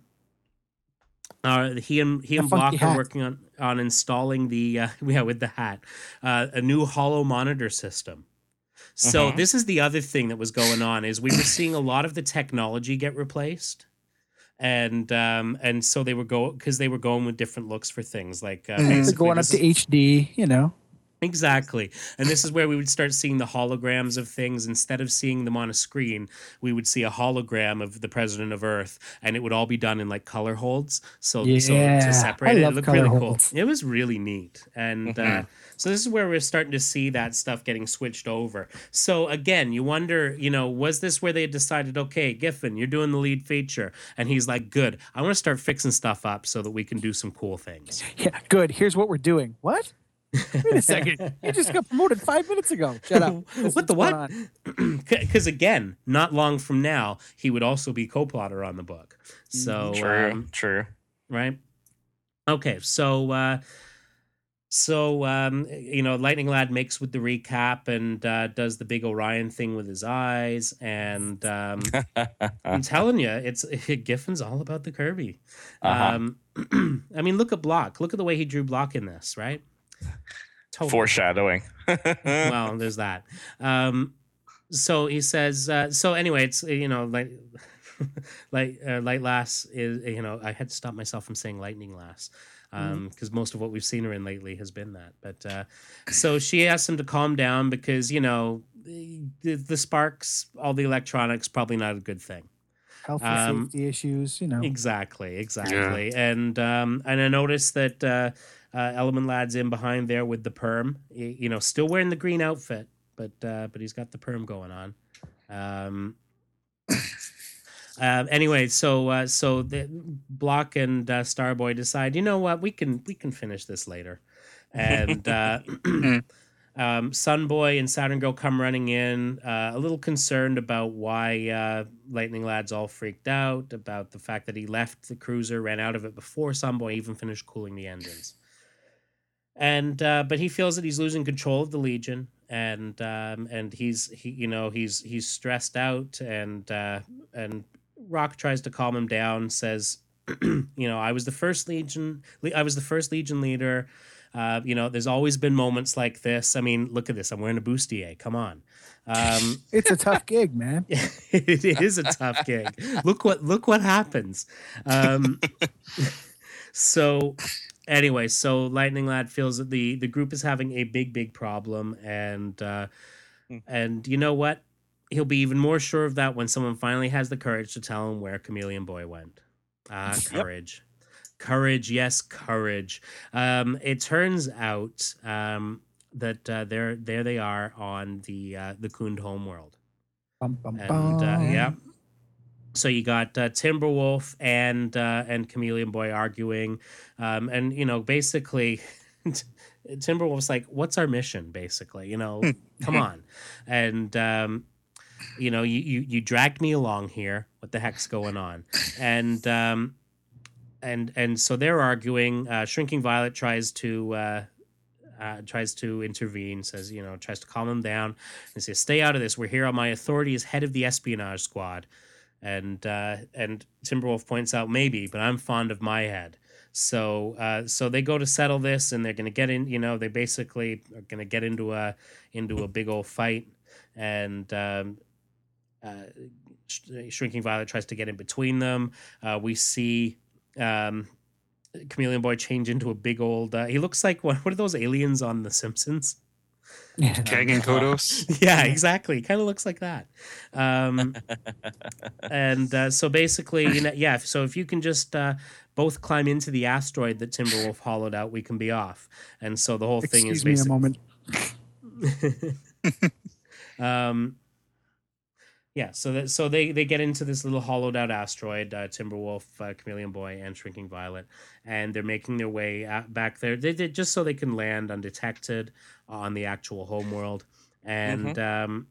uh, he and he The and Block funky are hat. working on on installing the uh, yeah with the hat uh, a new hollow monitor system. So Mhm. this is the other thing that was going on is we were seeing a lot of the technology get replaced. And um and so they were go because they were going with different looks for things like uh, They're basically going up this to is- H D, you know. Exactly. And this is where we would start seeing the holograms of things. Instead of seeing them on a screen, we would see a hologram of the president of Earth, and it would all be done in like color holds. So, so Yeah, to separate I it, it love looked color really holds. cool. It was really neat. And uh, Mhm. so this is where we're starting to see that stuff getting switched over. So again, you wonder, you know, was this where they decided, okay, Giffen, you're doing the lead feature? And he's like, good. I want to start fixing stuff up so that we can do some cool things. Yeah, good. Here's what we're doing. What? Wait a second. You just got promoted five minutes ago. Shut up. What's What the going what? on? Because again, not long from now, he would also be co-plotter on the book. So True, um, true. right? Okay, so uh, so um, you know, Lightning Lad makes with the recap and uh, does the big Orion thing with his eyes, and um, I'm telling you, it's Giffen's all about the Kirby. Uh-huh. Um, I mean, look at Block. Look at the way he drew Block in this, right? Totally. Foreshadowing. Well, there's that. Um, so he says. Uh, so anyway, it's you know like like uh, Light Lass is you know I had to stop myself from saying Lightning Lass because most of what we've seen her in lately has been that. But uh, so she asks him to calm down because you know the, the sparks, all the electronics, probably not a good thing. Health and Um, safety issues, you know. Exactly, exactly. And um, and I noticed that uh, uh, Element Lad's in behind there with the perm. Y- You know, still wearing the green outfit, but uh, but he's got the perm going on. Um, uh, anyway, so uh, so the Block and uh, Starboy decide, you know what, we can we can finish this later, and. Uh, Um, Sunboy and Saturn Girl come running in, uh, a little concerned about why uh, Lightning Lad's all freaked out, about the fact that he left the cruiser, ran out of it before Sunboy even finished cooling the engines. And uh, but he feels that he's losing control of the Legion, and um, and he's he you know he's he's stressed out, and uh, and Rock tries to calm him down. Says, you know, I was the first Legion. I was the first Legion leader. Uh, you know, there's always been moments like this. I mean, look at this. I'm wearing a bustier. Come on. Um, It's a tough gig, man. it is a tough gig. Look what look what happens. Um, so anyway, so Lightning Lad feels that the the group is having a big big problem, and uh, and you know what? He'll be even more sure of that when someone finally has the courage to tell him where Chameleon Boy went. Ah, courage. Yep. Courage, yes, courage. Um, it turns out um, that uh, there, there they are on the uh, the Khund homeworld, Bum, bum, and bum. uh, yeah. So you got uh, Timberwolf and uh, and Chameleon Boy arguing, um, and you know basically, Timberwolf's like, "What's our mission?" Basically, you know, come on, and um, you know, you, you you dragged me along here. What the heck's going on? And um, And and so they're arguing. Uh, Shrinking Violet tries to uh, uh, tries to intervene. Says, you know, tries to calm them down and says, "Stay out of this. We're here on my authority as head of the espionage squad." And uh, and Timberwolf points out, maybe, but I'm fond of my head. So uh, so they go to settle this, and they're going to get in. You know, they basically are going to get into a into a big old fight, and. Um, uh, Shrinking Violet tries to get in between them. Uh, we see. Um, Chameleon Boy change into a big old. Uh, he looks like what? What are those aliens on The Simpsons? Yeah. Kang and Kodos. Yeah, exactly. Kind of looks like that. Um, and uh, so basically, you know, yeah. So if you can just uh, both climb into the asteroid that Timberwolf hollowed out, we can be off. And so the whole thing Excuse is me a basically. moment. um, Yeah, so that so they they get into this little hollowed out asteroid, uh, Timberwolf, uh, Chameleon Boy, and Shrinking Violet, and they're making their way out, back there. They did just so they can land undetected on the actual homeworld, and mm-hmm. um,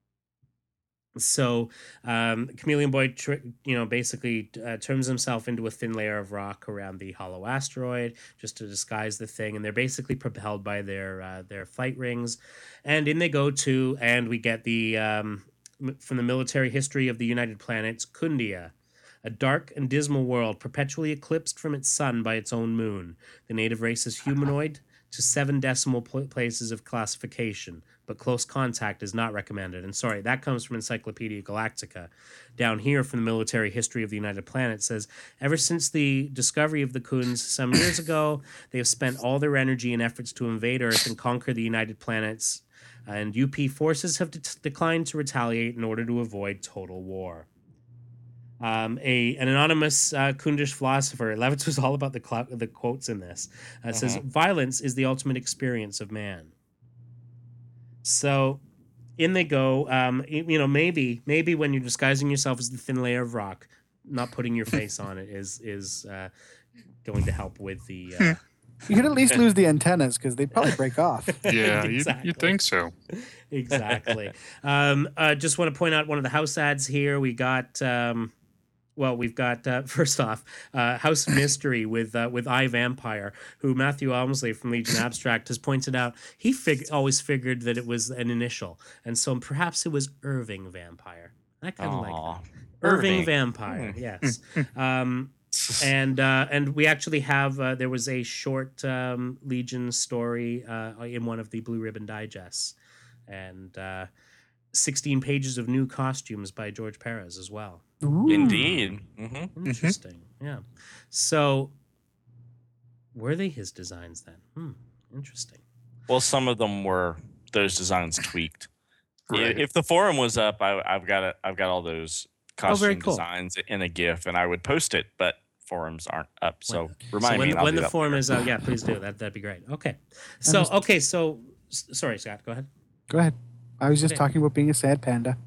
so um, Chameleon Boy, tr- you know, basically uh, turns himself into a thin layer of rock around the hollow asteroid just to disguise the thing, and they're basically propelled by their uh, their flight rings, and in they go to, and we get the. Um, from the military history of the United Planets, Khundia, a dark and dismal world perpetually eclipsed from its sun by its own moon. The native race is humanoid to seven decimal pl- places of classification, but close contact is not recommended. And sorry, that comes from Encyclopedia Galactica. Down here from the military history of the United Planets says, ever since the discovery of the Khunds some years ago, they have spent all their energy and efforts to invade Earth and conquer the United Planets, and U P forces have de- declined to retaliate in order to avoid total war. Um, a an anonymous uh, Khundish philosopher, Levitz was all about the cl- the quotes in this. Uh, uh-huh. Says violence is the ultimate experience of man. So, in they go. Um, you know, maybe maybe when you're disguising yourself as the thin layer of rock, not putting your face on it is is uh, going to help with the. Uh, You could at least lose the antennas because they'd probably break off. Yeah, exactly. you think so. Exactly. um, uh, just want to point out one of the house ads here. We got, um, well, we've got, uh, first off, uh, House of Mystery with uh, with iVampire, who Matthew Elmsley from Legion Abstract has pointed out. He fig- always figured that it was an initial. And so perhaps it was Irving Vampire. I kind of like that. Irving, Irving Vampire, hmm. yes. um, and uh, and we actually have uh, there was a short um, Legion story uh, in one of the Blue Ribbon Digests, and uh, sixteen pages of new costumes by George Perez as well. Ooh. Indeed, mm-hmm. Interesting. Mm-hmm. Yeah. So were they his designs then? Hmm. Interesting. Well, some of them were those designs tweaked. Right. If the forum was up, I, I've got it. I've got all those. Costume oh, cool. designs in a GIF, and I would post it, but forums aren't up. So when, remind so when, me. And I'll when do the that forum later. is out, yeah, please do that. That'd be great. Okay. So just, okay, so sorry, Scott. Go ahead. Go ahead. I was just okay. talking about being a sad panda.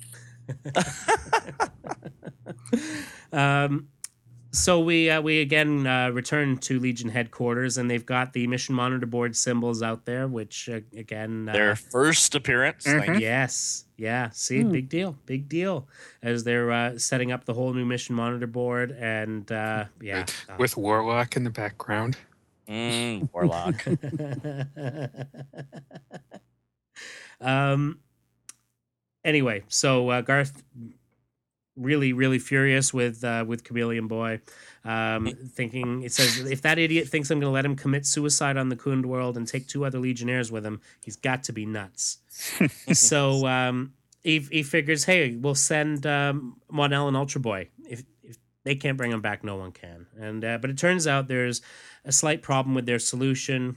um. So we uh, we again uh, return to Legion headquarters, and they've got the mission monitor board symbols out there, which uh, again uh, their first appearance. Mm-hmm. Yes, yeah. See, mm. big deal, big deal. As they're uh, setting up the whole new mission monitor board, and uh, yeah, with, uh, with Warlock in the background. Mm, Warlock. um. Anyway, so uh, Garth really, really furious with uh, with Chameleon Boy, um, thinking it says if that idiot thinks I'm going to let him commit suicide on the Kund world and take two other Legionnaires with him, he's got to be nuts. So um, he he figures, hey, we'll send um, Monel and Ultra Boy. If if they can't bring him back, no one can. And uh, but it turns out there's a slight problem with their solution.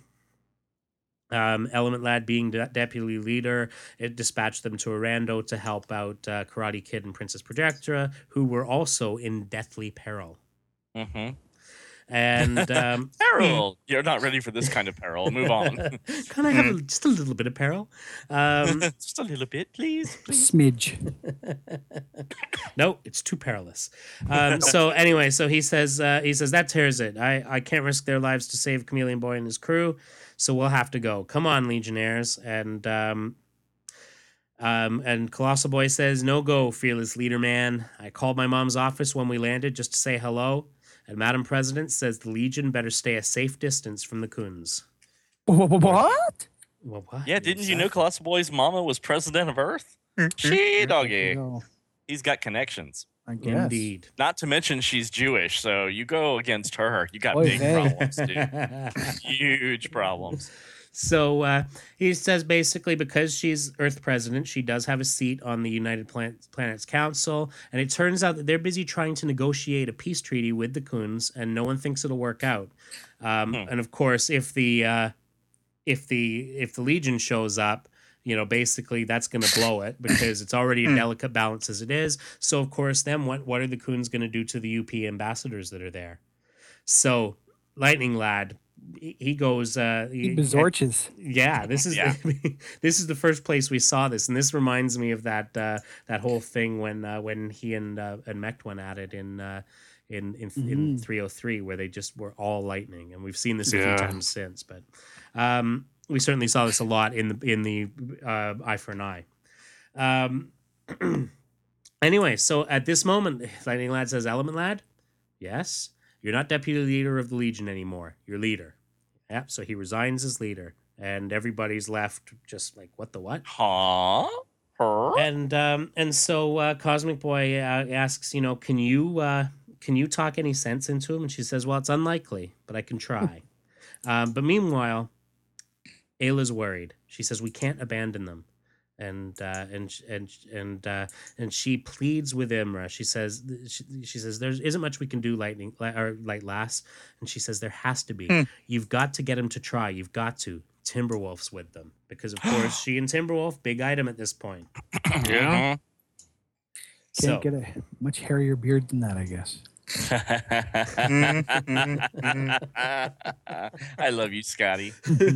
Um, Element Lad being de- deputy leader, it dispatched them to Arando to help out uh, Karate Kid and Princess Projectra, who were also in deathly peril. Mm-hmm. And um, peril. You're not ready for this kind of peril. Move on. Can I have a, just a little bit of peril? Um, just a little bit, please. A smidge. No, it's too perilous. Um, so anyway, so he says uh, he says that tears it. I, I can't risk their lives to save Chameleon Boy and his crew, so we'll have to go. Come on, Legionnaires. And um, um, and Colossal Boy says, no go, fearless leader man. I called my mom's office when we landed just to say hello. And Madam President says the Legion better stay a safe distance from the Kuns. What? Well, what? Yeah, didn't you know Colossal Boy's mama was president of Earth? She doggy. No, He's got connections. I guess. Indeed. Not to mention she's Jewish, so you go against her, you got Oy big vey. problems, dude. Huge problems. So uh, he says basically because she's Earth president, she does have a seat on the United Plan- Planets Council. And it turns out that they're busy trying to negotiate a peace treaty with the Kuns, and no one thinks it'll work out. Um, Hmm. And of course, if the uh, if the if the Legion shows up, you know, basically that's going to blow it because it's already a delicate balance as it is. So of course, then what what are the Kuns going to do to the U P ambassadors that are there? So Lightning Lad, he he goes. Uh, He he- besorches. yeah, this is Yeah. this is the first place we saw this, and this reminds me of that uh, that whole thing when uh, when he and uh, and Mech went at it in uh, in in, in Mhm. three oh three, where they just were all lightning, and we've seen this a Yeah. few times since. But um, we certainly saw this a lot in the in the uh, Eye for an Eye. Um, anyway, so at this moment, Lightning Lad says, "Element Lad, yes." You're not deputy leader of the Legion anymore. You're leader. Yep. So he resigns as leader, and everybody's left just like, what the what? Huh? Her? And um, and so uh, Cosmic Boy uh, asks, you know, can you uh, can you talk any sense into him? And she says, well, it's unlikely, but I can try. um, but meanwhile, Ayla's worried. She says we can't abandon them. And uh, and and and uh, and she pleads with Imra. She says she, she says there isn't much we can do, lightning li- or light lass. And she says there has to be. Hmm. You've got to get him to try. You've got to. Timberwolf's with them because of course she and Timberwolf big item at this point. Yeah. So Can't get a much hairier beard than that, I guess. I love you, Scotty.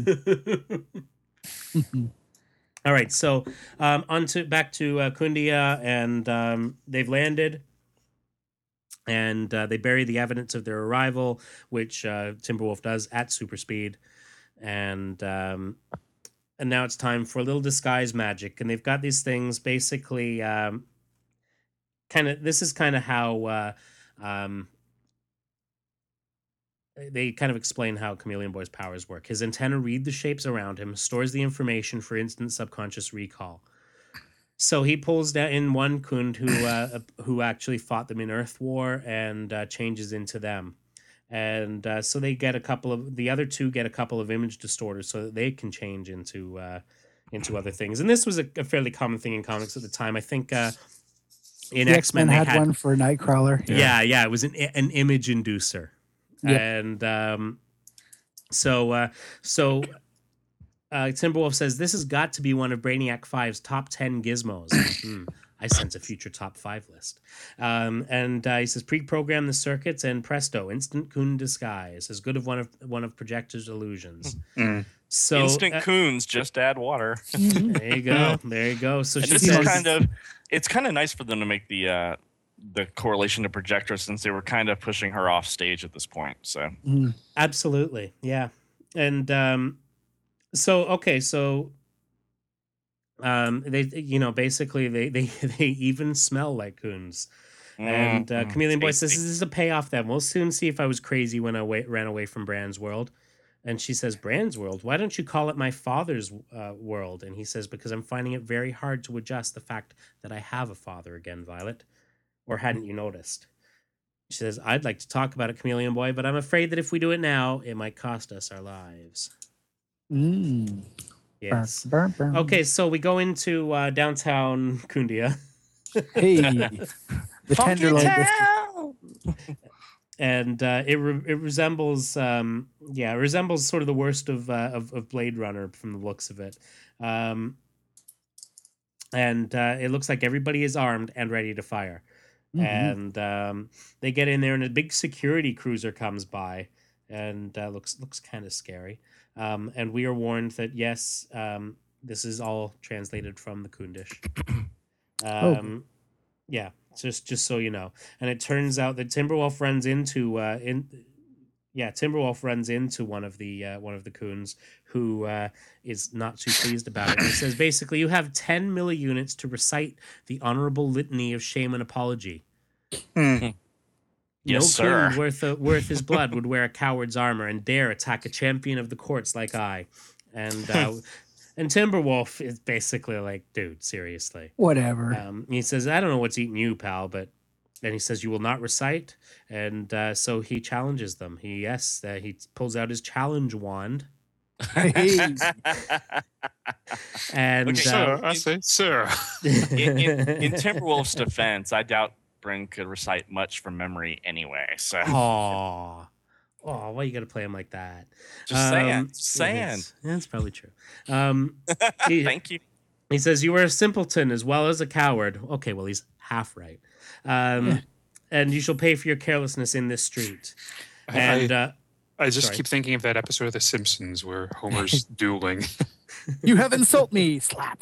all right, so um, on to back to uh, Kundia, and um, they've landed. And uh, they bury the evidence of their arrival, which uh, Timberwolf does at super speed. And um, and now it's time for a little disguise magic. And they've got these things basically um, kind of, this is kind of how uh, um, they kind of explain how Chameleon Boy's powers work. His antenna read the shapes around him, stores the information for instant subconscious recall. So he pulls down in one Kund who uh, who actually fought them in Earth War and uh, changes into them. And uh, so they get a couple of the other two get a couple of image distorters so that they can change into uh, into other things. And this was a, a fairly common thing in comics at the time. I think uh, in The X Men they had, had one for Nightcrawler. yeah, yeah, it was an an image inducer. Yep. And um, so uh, so uh, Timberwolf says this has got to be one of Brainiac five's top ten gizmos. Hmm, I sense a future top five list. Um, and uh, he says pre-program the circuits and presto, instant Kun disguise, as good of one of one of Projector's illusions. Mm. So Instant uh, coons, just add water. there you go, there you go. So And she this says, is kind of, it's kind of nice for them to make the uh, the correlation to Projector since they were kind of pushing her off stage at this point. So Mm. absolutely, yeah. And um, so okay, so um, they you know basically they they they even smell like coons. And uh, Mm, Chameleon Boy says, tasty. "This is a payoff. Then we'll soon see if I was crazy when I wa- ran away from Brand's world." And she says, Bran's world? Why don't you call it my father's uh, world? And he says, because I'm finding it very hard to adjust the fact that I have a father again, Violet. Or hadn't you noticed? She says, I'd like to talk about it, Chameleon Boy, but I'm afraid that if we do it now, it might cost us our lives. Mm. Yes. Burn, burn, burn. Okay, so we go into uh, downtown Kundia. Hey, the Funky Tenderloin biscuit. town! And uh, it re- it resembles, um, yeah, it resembles sort of the worst of, uh, of of Blade Runner from the looks of it. Um, and uh, it looks like everybody is armed and ready to fire. Mhm. And um, they get in there, and a big security cruiser comes by, and uh, looks looks kind of scary. Um, and we are warned that yes, um, this is all translated from the Kundish. Um, yeah, just just so you know. And it turns out that Timberwolf runs into uh, in yeah Timberwolf runs into one of the uh, one of the Coons who uh, is not too pleased about it. And he says basically, you have ten milliunits to recite the honorable litany of shame and apology. Hmm. Yes, No sir. Coon worth uh, worth his blood would wear a coward's armor and dare attack a champion of the courts like I. And uh, and Timberwolf is basically like, dude, seriously. Whatever. Um, he says, I don't know what's eating you, pal, but and he says you will not recite, and uh, so he challenges them. He yes, uh, he pulls out his challenge wand, Hey. and Okay, uh, Sir, I say, sir. in, in, in Timberwolf's defense, I doubt Bryn could recite much from memory anyway. So Aw. Oh, why you gotta play him like that? just saying, Um, just saying. That's, that's probably true. Um, he, Thank you. he says you are a simpleton as well as a coward. Okay, well he's half right. Um, Yeah. And you shall pay for your carelessness in this street. I, And I, uh, I just sorry. keep thinking of that episode of The Simpsons where Homer's dueling. You have insulted me. Slap.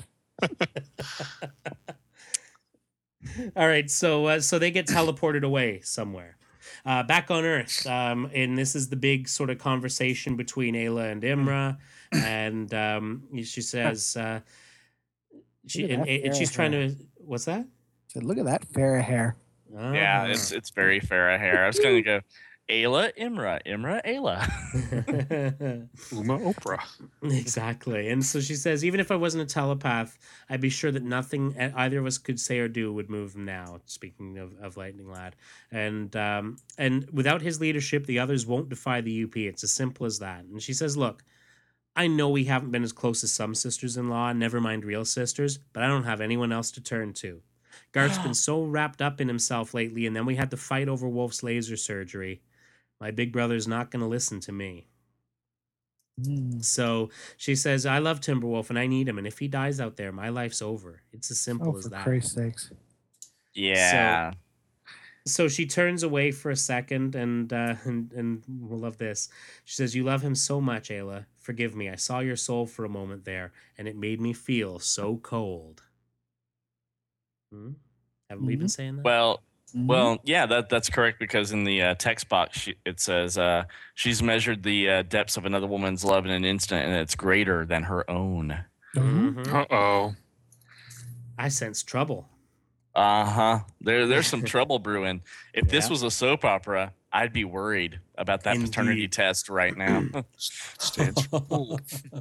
all right, so uh, so they get teleported away somewhere. Uh, back on Earth, um, and this is the big sort of conversation between Ayla and Imra, and um, she says, uh, she Look at and, that and she's fair trying to, what's that? So look at that fair hair. Yeah, Uh-huh. it's it's very fair hair. I was going to go Ayla, Imra, Imra, Ayla. Uma Oprah. Exactly. And so she says, even if I wasn't a telepath, I'd be sure that nothing e- either of us could say or do would move him now. Speaking of, of Lightning Lad. And um, and without his leadership, the others won't defy the U P. It's as simple as that. And she says, look, I know we haven't been as close as some sisters-in-law, never mind real sisters, but I don't have anyone else to turn to. Garth's been so wrapped up in himself lately, and then we had to fight over Wolf's laser surgery. My big brother's not going to listen to me. Mm. So she says, I love Timberwolf and I need him. And if he dies out there, my life's over. It's as simple Oh, as for that. Christ's sakes. Yeah. So she turns away for a second and, uh, and, and we'll love this. She says, you love him so much, Ayla. Forgive me. I saw your soul for a moment there and it made me feel so cold. Hmm? Haven't we been saying that? Well, Mhm. well, yeah, that that's correct because in the uh, text box she, it says uh, she's measured the uh, depths of another woman's love in an instant, and it's greater than her own. Mhm. Mhm. Uh oh. I sense trouble. Uh huh. There, there's some trouble brewing. If this Yeah. was a soap opera, I'd be worried about that paternity Indeed. test right now. Stands for cool.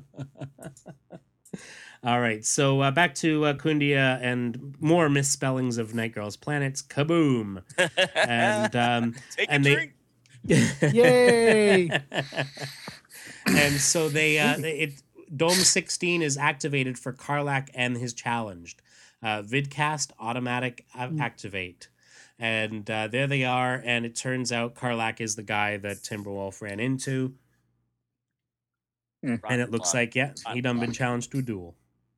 All right, so uh, back to uh, Kundia and more misspellings of Night Girl's planets. Kaboom! And um, Take and a they- drink. Yay! and so they, uh, they it Dome sixteen is activated for Karlak and his challenged. Uh, Vidcast automatic a- Mm. activate. And uh, there they are, and it turns out Karlak is the guy that Timberwolf ran into. And it looks like, yeah, he done been challenged to a duel.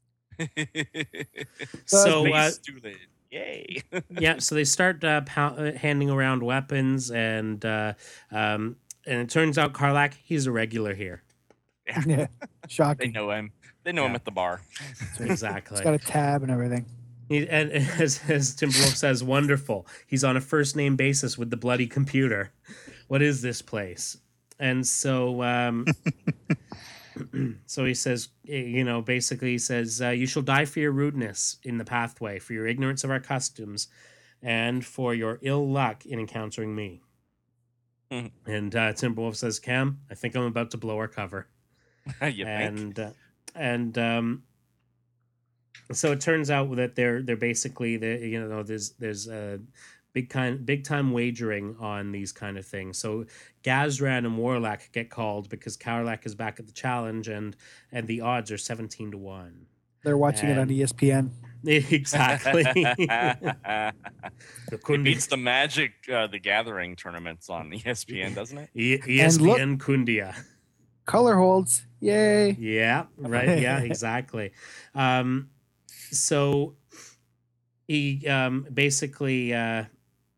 So, uh, yay. yeah, so they start uh, pow- uh, handing around weapons, and uh, um, and it turns out Karlak, he's a regular here. Yeah. They Shocking. know him. They know him Yeah. at the bar. Exactly. It's got a tab and everything. He, and as, as Timberwolf says, wonderful. He's on a first name basis with the bloody computer. What is this place? And so, um, so he says, you know, basically he says, uh, you shall die for your rudeness in the pathway, for your ignorance of our customs, and for your ill luck in encountering me. Mhm. And uh, Timberwolf says, "Cam, I think I'm about to blow our cover." You think? and uh, and um, so it turns out that they're they're basically the you know there's there's a big kind big time wagering on these kind of things. So Gazran and Warlock get called because Karlak is back at the challenge, and and the odds are seventeen to one. They're watching it on And- E S P N. Exactly. It beats the Magic, uh, the Gathering tournaments on E S P N, doesn't it? E- ESPN Kundia. Color holds. Yay. Yeah, right. Yeah, exactly. Um, so he um, basically uh,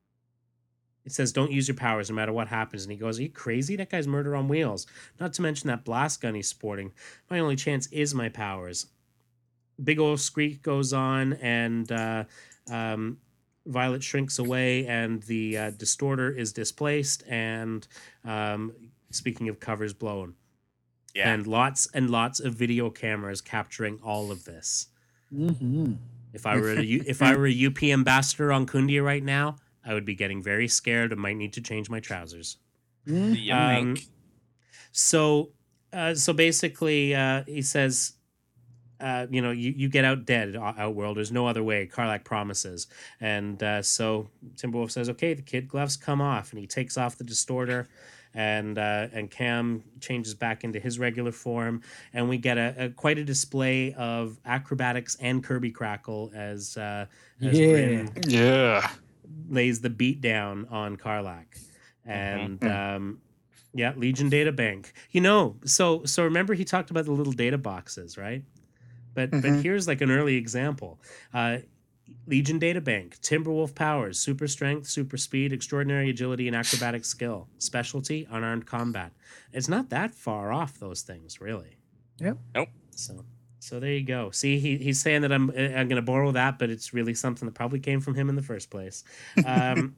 it says, "Don't use your powers no matter what happens." And he goes, "Are you crazy? That guy's murder on wheels. Not to mention that blast gun he's sporting. My only chance is my powers." Big old screech goes on, and uh, um, Violet shrinks away, and the uh, distorter is displaced. And um, speaking of covers blown, Yeah. and lots and lots of video cameras capturing all of this. Mm-hmm. If I were a, U- if I were a U P ambassador on Kundia right now, I would be getting very scared and might need to change my trousers. Mm-hmm. You Um, think? So, uh, so basically, uh, he says, uh, you know, you, you get out dead, O- Outworld. There's no other way. Karlak promises. And uh, so Timberwolf says, okay, the kid gloves come off. And he takes off the distorter. And uh, and Cam changes back into his regular form. And we get a, a quite a display of acrobatics and Kirby Crackle as, uh, as Yeah. Bryn Yeah. lays the beat down on Karlak. And um, yeah, Legion Data Bank. You know, so so remember he talked about the little data boxes, right? But but Mhm. here's like an early example. Uh, Legion Data Bank, Timberwolf powers, super strength, super speed, extraordinary agility, and acrobatic skill. Specialty, unarmed combat. It's not that far off those things, really. Yep. Nope. So so there you go. See, he, he's saying that I'm I'm going to borrow that, but it's really something that probably came from him in the first place. Um,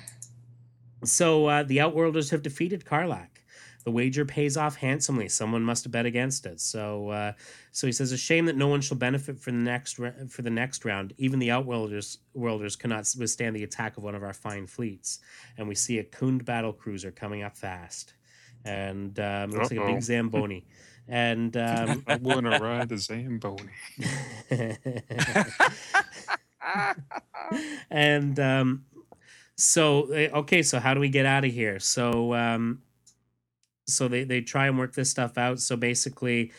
so uh, the Outworlders have defeated Karlak. The wager pays off handsomely. Someone must have bet against it. So, uh, so he says, "A shame that no one shall benefit for the next ra- for the next round. Even the Outworlders worlders cannot withstand the attack of one of our fine fleets." And we see a Kund battle cruiser coming up fast, and um, it looks like a big Uh-oh. Zamboni. And um, I want to ride a Zamboni. and um, so eh, okay, so how do we get out of here? So um, so they they try and work this stuff out. So basically,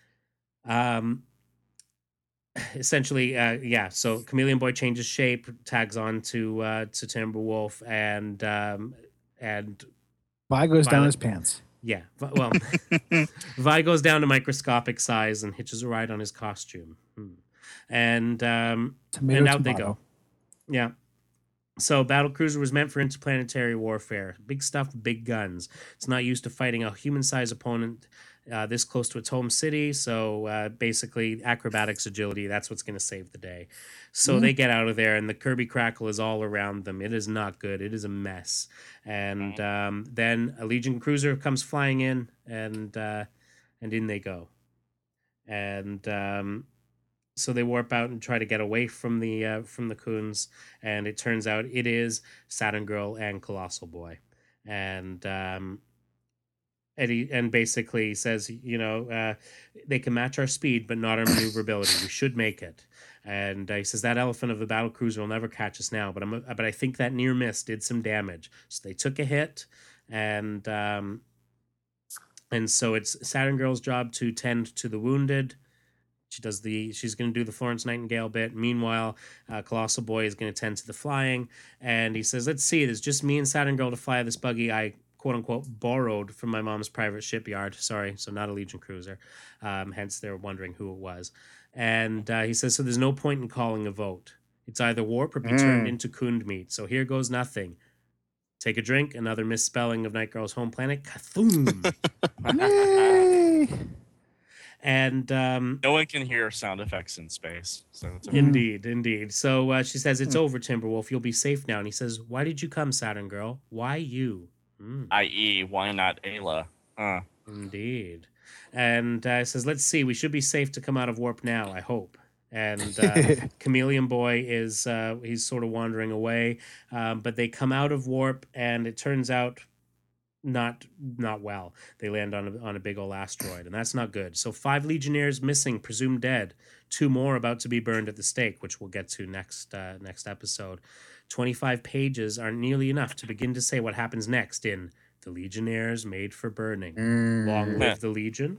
um, essentially, uh, yeah. So Chameleon Boy changes shape, tags on to uh, to Timberwolf, and um, and Vi goes down Violet- his pants. yeah, Vi- well, Vi goes down to microscopic size and hitches a ride on his costume, Hmm. and um, Tomato, and out they tomato. go. Yeah. So battle cruiser was meant for interplanetary warfare. Big stuff, big guns. It's not used to fighting a human-sized opponent uh, this close to its home city. So uh, basically, acrobatics, agility, that's what's going to save the day. So Mm. they get out of there, and the Kirby Crackle is all around them. It is not good. It is a mess. And um, then a Legion cruiser comes flying in, and uh, and in they go. And um, so they warp out and try to get away from the uh, from the Coons, and it turns out it is Saturn Girl and Colossal Boy, and um, and, he, and basically says, you know, uh, they can match our speed, but not our maneuverability. We should make it. And uh, he says that elephant of the battle cruiser will never catch us now, but I'm but I think that near miss did some damage. So they took a hit, and um, and so it's Saturn Girl's job to tend to the wounded. She does the. She's going to do the Florence Nightingale bit. Meanwhile, uh, Colossal Boy is going to tend to the flying, and he says, "Let's see. There's just me and Saturn Girl to fly this buggy I quote unquote borrowed from my mom's private shipyard. Sorry, so not a Legion cruiser. Um, hence, they're wondering who it was." And uh, he says, "So there's no point in calling a vote. It's either warp or be turned Mm. into Kund meat. So here goes nothing. Take a drink. Another misspelling of Night Girl's home planet. Cthulhu." Yay! And um, No one can hear sound effects in space, so it's okay. Indeed, indeed. So uh, she says, "It's over, Timberwolf. You'll be safe now." And he says, "Why did you come, Saturn Girl? Why you?" Mm, that is, why not Ayla? Huh. indeed. And uh, says, "Let's see. We should be safe to come out of warp now, I hope." And uh, Chameleon Boy is uh, he's sort of wandering away, um, but they come out of warp, and it turns out not not well. They land on a, on a big old asteroid, and that's not good. So five Legionnaires missing, presumed dead. Two more about to be burned at the stake, which we'll get to next uh, next episode. twenty-five pages are nearly enough to begin to say what happens next in The Legionnaires Made for Burning. Mm. Long live the Legion.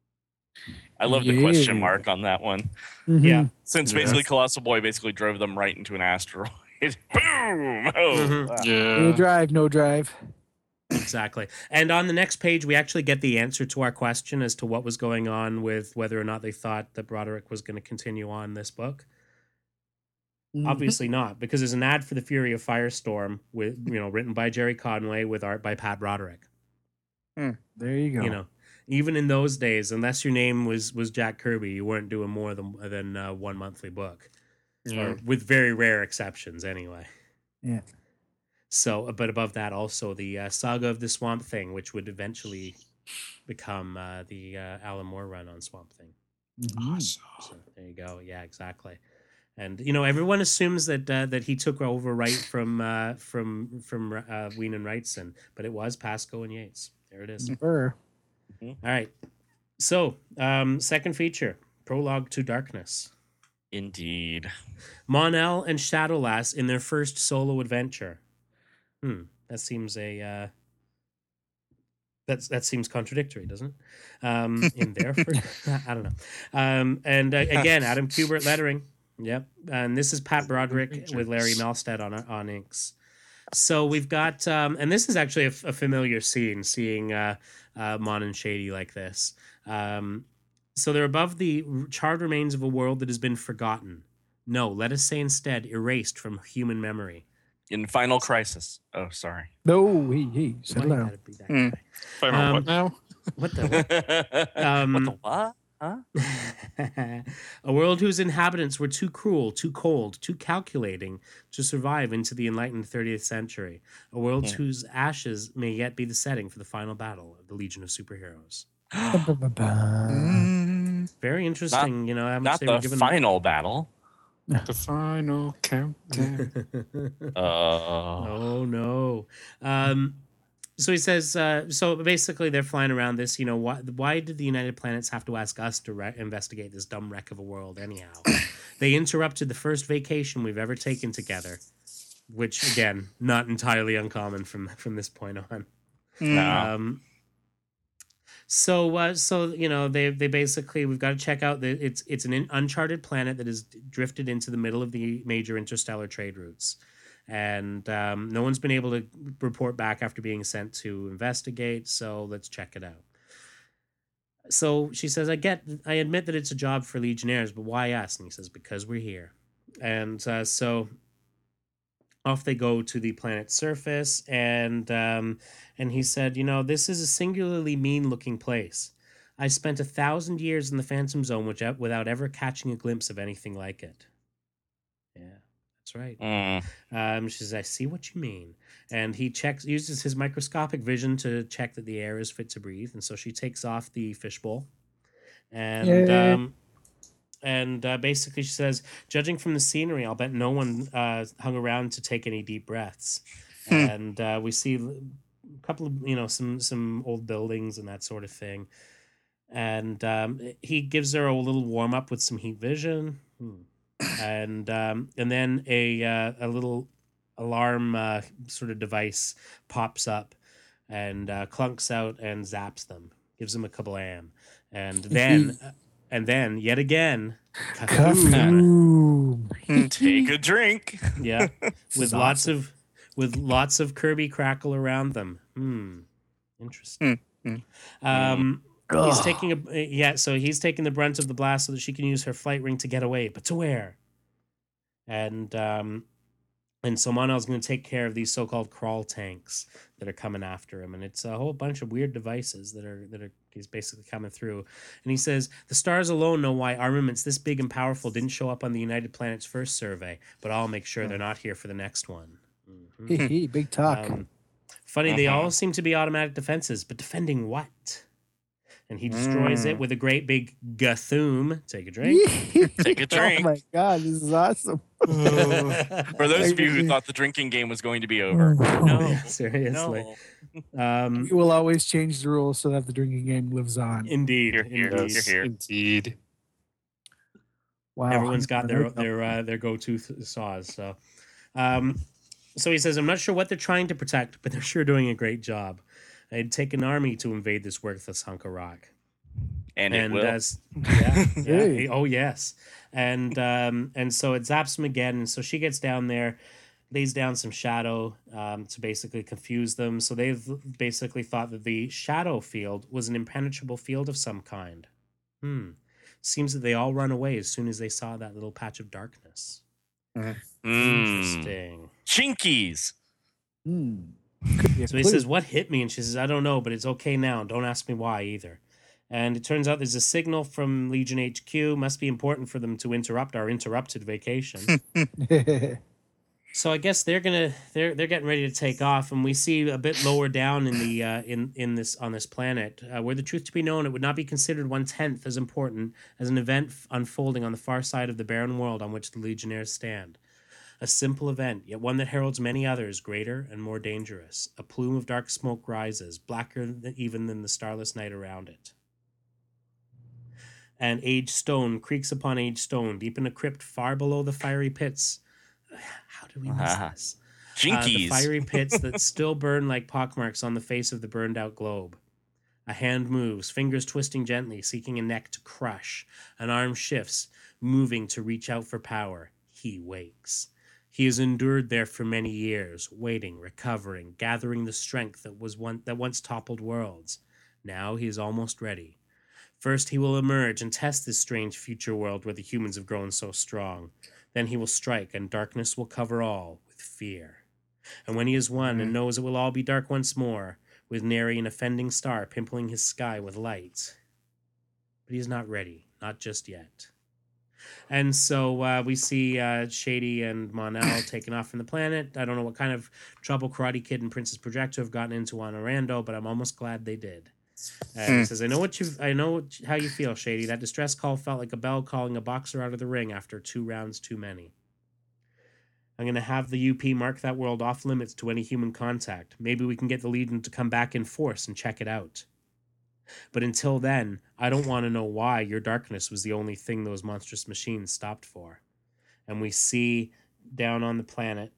I love the Yeah. question mark on that one. Mhm. Yeah. Since Yeah. basically Colossal Boy basically drove them right into an asteroid. Boom! Oh, Mhm. wow. No Yeah. drive, no drive. Exactly. And on the next page, we actually get the answer to our question as to what was going on with whether or not they thought that Broderick was going to continue on this book. Mhm. Obviously not, because there's an ad for the Fury of Firestorm with, you know, written by Jerry Conway with art by Pat Broderick. There you go. You know, even in those days, unless your name was was Jack Kirby, you weren't doing more than than uh, one monthly book, Yeah. or with very rare exceptions, anyway. Yeah. So, but above that, also the uh, Saga of the Swamp Thing, which would eventually become uh, the uh, Alan Moore run on Swamp Thing. Mhm. Awesome. So there you go. Yeah, exactly. And you know, everyone assumes that uh, that he took over right from uh, from from uh, Ween and Wrightson, but it was Pascoe and Yates. There it is. Sure. All right. So, um, second feature, Prologue to Darkness. Indeed. Mon-El and Shadowlass in their first solo adventure. Hmm, that seems a uh, that's that seems contradictory, doesn't it? Um, in their first, I don't know. Um, and uh, again, Adam Kubert lettering. Yep, and this is Pat Broderick with Larry Melstead on on inks. So we've got, um, and this is actually a, a familiar scene, seeing uh, uh, Mon and Shady like this. Um, so they're above the charred remains of a world that has been forgotten. No, let us say instead, erased from human memory. In Final Crisis. Oh, sorry. No, hey, hey, Why settle you down. gotta be that Hmm. guy? Final Um, what now? What the? Um, what the what? Huh? A world whose inhabitants were too cruel, too cold, too calculating to survive into the enlightened thirtieth century. A world Hmm. whose ashes may yet be the setting for the final battle of the Legion of Superheroes. Ba-ba-ba-ba. Mm, Very interesting, you know, how much Not they were the given. final battle. the final countdown. Uh, Oh no. Um, so he says, uh, so basically they're flying around this, you know, why, why did the United Planets have to ask us to re- investigate this dumb wreck of a world anyhow? They interrupted the first vacation we've ever taken together, which again, not entirely uncommon from, from this point on. no. Um, so, uh, so you know, they they basically we've got to check out the it's it's an in, uncharted planet that has drifted into the middle of the major interstellar trade routes, and um, no one's been able to report back after being sent to investigate. So let's check it out. So she says, "I get, I admit that it's a job for Legionnaires, but why us?" And he says, "Because we're here." And uh, so off they go to the planet's surface, and um, and he said, "You know, this is a singularly mean-looking place. I spent a thousand years in the Phantom Zone which, without ever catching a glimpse of anything like it." Yeah, that's right. Mm. Um, she says, "I see what you mean." And he checks, uses his microscopic vision to check that the air is fit to breathe. And so she takes off the fishbowl, and Yay. um, and uh, basically she says, "Judging from the scenery, I'll bet no one uh, hung around to take any deep breaths." Hmm. And uh, we see a couple of, you know, some some old buildings and that sort of thing. And um, he gives her a little warm up with some heat vision, hmm. and um, and then a uh, a little alarm uh, sort of device pops up and uh, clunks out and zaps them, gives them a kablam, and then and then yet again, Cthulhu. Kaboom. Take a drink. Yeah, with is lots awesome. of with lots of Kirby crackle around them. Hmm, interesting. Hmm, Um, he's Ugh. taking a yeah, so he's taking the brunt of the blast so that she can use her flight ring to get away. But to where? And um, and so Mon-El's going to take care of these so-called crawl tanks that are coming after him, and it's a whole bunch of weird devices that are that are he's basically coming through. And he says the stars alone know why armaments this big and powerful didn't show up on the United Planets first survey, but I'll make sure they're not here for the next one. Mhm. Hey, hey, big talk. Um, funny, they Mhm. all seem to be automatic defenses, but defending what? and he destroys it Mm. with a great big Gathoom. Take a drink. Take a drink. Oh my god, this is awesome. For those of you who thought the drinking game was going to be over, no, Yeah, seriously. no. Um, We will always change the rules so that the drinking game lives on. indeed, Here, here, indeed. Yes. here. Indeed. Wow. Everyone's got their There we go. their uh, their go-to th- saws. So, um, so he says, "I'm not sure what they're trying to protect, but they're sure doing a great job. It'd take an army to invade this worthless hunk of rock." And, it will. as yeah, yeah, Hey. oh yes, and um, and so it zaps them again, and so she gets down there, lays down some shadow um, to basically confuse them. So they've basically thought that the shadow field was an impenetrable field of some kind. Hmm. Seems that they all run away as soon as they saw that little patch of darkness. Mm. Interesting. Chinkies. Hmm. Could be a So he clue. says, "What hit me?" And she says, "I don't know, but it's okay now. Don't ask me why either." And it turns out there's a signal from Legion H Q. Must be important for them to interrupt our interrupted vacation. So I guess they're gonna they're they're getting ready to take off, and we see a bit lower down in the uh, in in this on this planet, uh, where the truth to be known, it would not be considered one tenth as important as an event f- unfolding on the far side of the barren world on which the Legionnaires stand. A simple event, yet one that heralds many others greater and more dangerous. A plume of dark smoke rises, blacker than, even than the starless night around it. And aged stone creaks upon aged stone, deep in a crypt far below the fiery pits. How do we miss Ah, this? Uh, Jinkies. the fiery pits that still burn like pockmarks on the face of the burned out globe. A hand moves, fingers twisting gently, seeking a neck to crush. An arm shifts, moving to reach out for power. He wakes. He has endured there for many years, waiting, recovering, gathering the strength that was one that once toppled worlds. Now he is almost ready. First, he will emerge and test this strange future world where the humans have grown so strong. Then he will strike, and darkness will cover all with fear. And when he has won and knows it will all be dark once more, with nary an offending star pimpling his sky with light. But he is not ready, not just yet. And so uh, we see uh, Shady and Mon-El taken off from the planet. I don't know what kind of trouble Karate Kid and Princess Projector have gotten into on Orlando, but I'm almost glad they did. And he Hmm. says, "I know what you, I know what, how you feel, Shady. That distress call felt like a bell calling a boxer out of the ring after two rounds too many. I'm going to have the U P mark that world off limits to any human contact. Maybe we can get the Legion to come back in force and check it out. But until then, I don't want to know why your darkness was the only thing those monstrous machines stopped for." And we see down on the planet,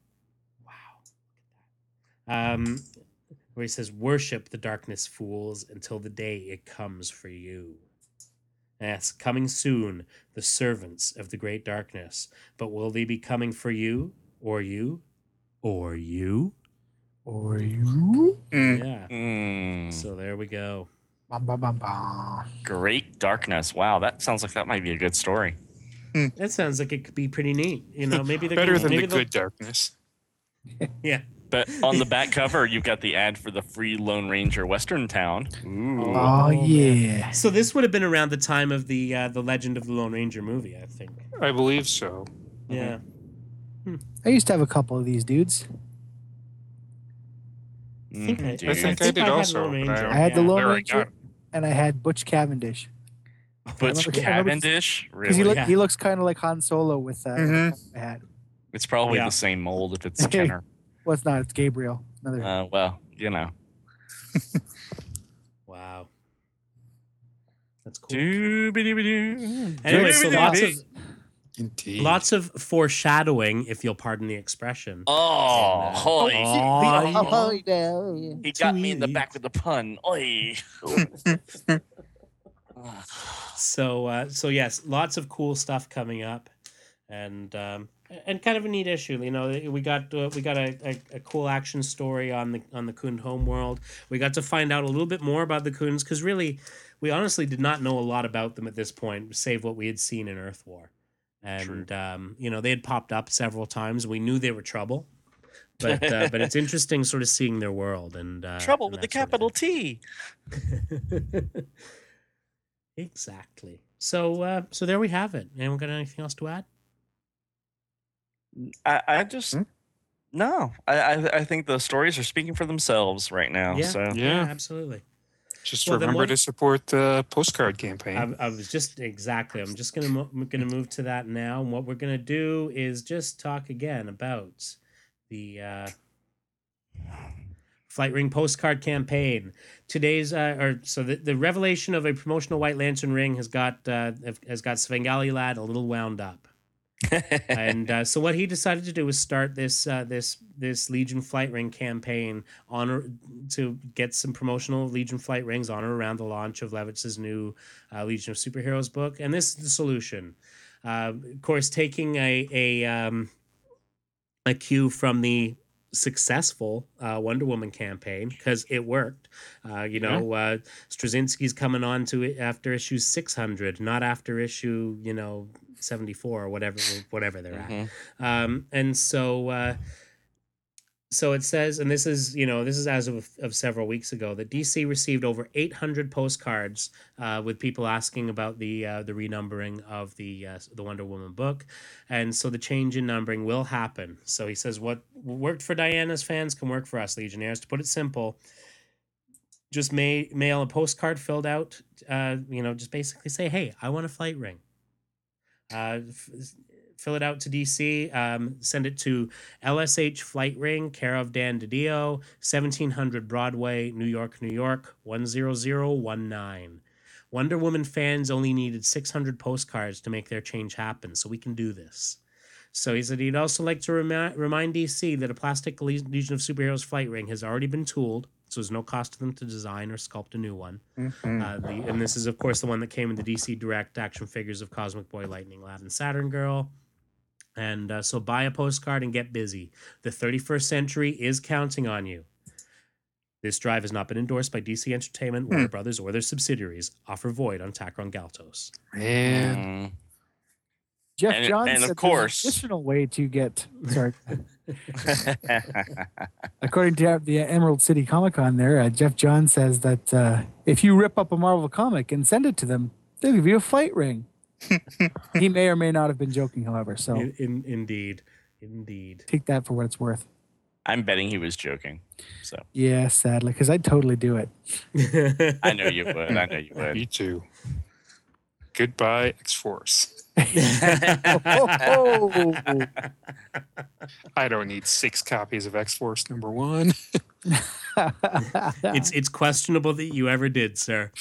wow, um, where he says, "Worship the darkness, fools, until the day it comes for you." Yes, coming soon, the servants of the great darkness. But will they be coming for you, or you, or you? Or you? Mm. Yeah. Mm, So there we go. Bum, bum, bum, bum. great darkness. Wow, that sounds like that might be a good story. That sounds like it could be pretty neat. You know, maybe they're Better gonna, than maybe the they'll- good darkness. Yeah. But on the back cover, you've got the ad for the free Lone Ranger Western Town. Ooh. Oh, Oh, man. yeah. So this would have been around the time of the uh, the Legend of the Lone Ranger movie, I think. I believe so. Yeah. I used to have a couple of these dudes. I think I, Mhm, I dude. think I did had also, Lone but I Ranger. don't- I had the yeah. Lone There I Ranger got it. and I had Butch Cavendish. Butch I remember- I remember- Cavendish? Because he, Really? look, Yeah. he looks kind of like Han Solo with uh, Mhm. the hat. It's probably Yeah. the same mold if it's Kenner. Well, it's not. It's Gabriel. Another. Uh, well, you know. Wow. That's cool. Doo-ba-doo-ba-doo. Anyway, so lots of Indeed. lots of foreshadowing, if you'll pardon the expression. Oh, And, uh, hoy. oh, Oh, yeah. He got me in the Tweet. back with the pun. Oi. So uh, so yes, lots of cool stuff coming up, and um, and kind of a neat issue. You know, we got uh, we got a, a, a cool action story on the on the Kund homeworld. We got to find out a little bit more about the Kunds because really, we honestly did not know a lot about them at this point, save what we had seen in Earth War. And um, you know, they had popped up several times. We knew they were trouble, but uh, but it's interesting sort of seeing their world and uh, Trouble and with the that sort of capital T. thing. Exactly. So uh, so there we have it. Anyone got anything else to add? I, I just Hmm? no. I, I I think the stories are speaking for themselves right now. Yeah. So Yeah, Yeah. absolutely. Just Well, then remember what- to support the postcard campaign. I, I was just exactly. I'm just gonna mo- I'm gonna move to that now, and what we're gonna do is just talk again about the uh, Flight Ring postcard campaign. Today's uh, or so the, the revelation of a promotional White Lantern ring has got uh, has got Svengali Lad a little wound up. And uh, so what he decided to do was start this uh, this this Legion Flight Ring campaign on or, to get some promotional Legion Flight Rings on or around the launch of Levitz's new uh, Legion of Superheroes book. And this is the solution. Uh, of course, taking a a um, a cue from the successful uh, Wonder Woman campaign, because it worked. Uh, you know, uh, Straczynski's coming on to it after issue six hundred, not after issue, you know, seventy-four or whatever, whatever they're Mhm. at. Um, and so, uh, so it says, and this is, you know, this is as of, of several weeks ago, that D C received over eight hundred postcards uh, with people asking about the uh, the renumbering of the uh, the Wonder Woman book, and so the change in numbering will happen. So he says, what worked for Diana's fans can work for us Legionnaires. To put it simple, just may, mail a postcard filled out. Uh, you know, just basically say, hey, I want a flight ring. Uh, f- fill it out to D C, um, send it to L S H Flight Ring, care of Dan DiDio, seventeen hundred Broadway, New York, New York, one zero zero one nine. Wonder Woman fans only needed six hundred postcards to make their change happen, so we can do this. So he said he'd also like to remi- remind D C that a plastic Le- Legion of Superheroes flight ring has already been tooled, so there's no cost to them to design or sculpt a new one. Mhm. Uh, the, and this is, of course, the one that came in the D C Direct action figures of Cosmic Boy, Lightning Lad, and Saturn Girl. And uh, so buy a postcard and get busy. The thirty-first century is counting on you. This drive has not been endorsed by D C Entertainment, Warner Brothers, or their subsidiaries. Offer void on Tacron Galtos. Man, Mm. Jeff And- Johns and of said there's an course- additional way to get. Sorry. According to the Emerald City Comic Con, there, uh, Jeff Johns says that uh, if you rip up a Marvel comic and send it to them, they'll give you a flight ring. He may or may not have been joking, however. So In, in, indeed. Indeed. take that for what it's worth. I'm betting he was joking. So Yeah, sadly, because I'd totally do it. I know you would. I know you would. me too. Goodbye, X Force. Oh, I don't need six copies of X Force number one. it's it's questionable that you ever did, sir.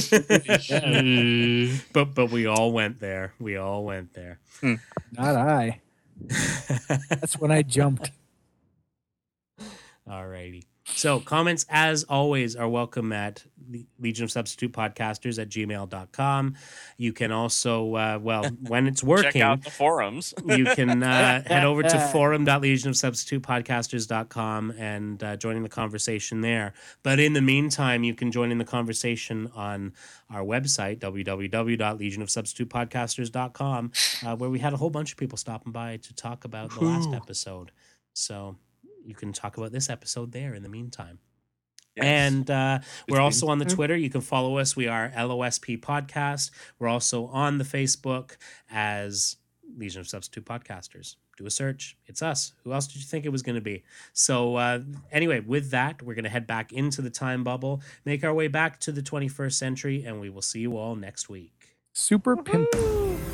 but but we all went there. We all went there. not I. That's when I jumped. Alrighty. So comments, as always, are welcome at Le- Legion of Substitute Podcasters at gmail dot com. You can also, uh, well, when it's working, Check out the forums. you can uh, head over to forum dot legion of substitute podcasters dot com and uh, join in the conversation there. But in the meantime, you can join in the conversation on our website, w w w dot legion of substitute podcasters dot com, uh, where we had a whole bunch of people stopping by to talk about the last Woohoo. episode. So you can talk about this episode there in the meantime. Yes. And uh, we're been- also on the Twitter. You can follow us. We are L O S P Podcast. We're also on the Facebook as Legion of Substitute Podcasters. Do a search. It's us. Who else did you think it was going to be? So uh, anyway, with that, we're going to head back into the time bubble, make our way back to the twenty-first century, and we will see you all next week. Super pimp. Woo!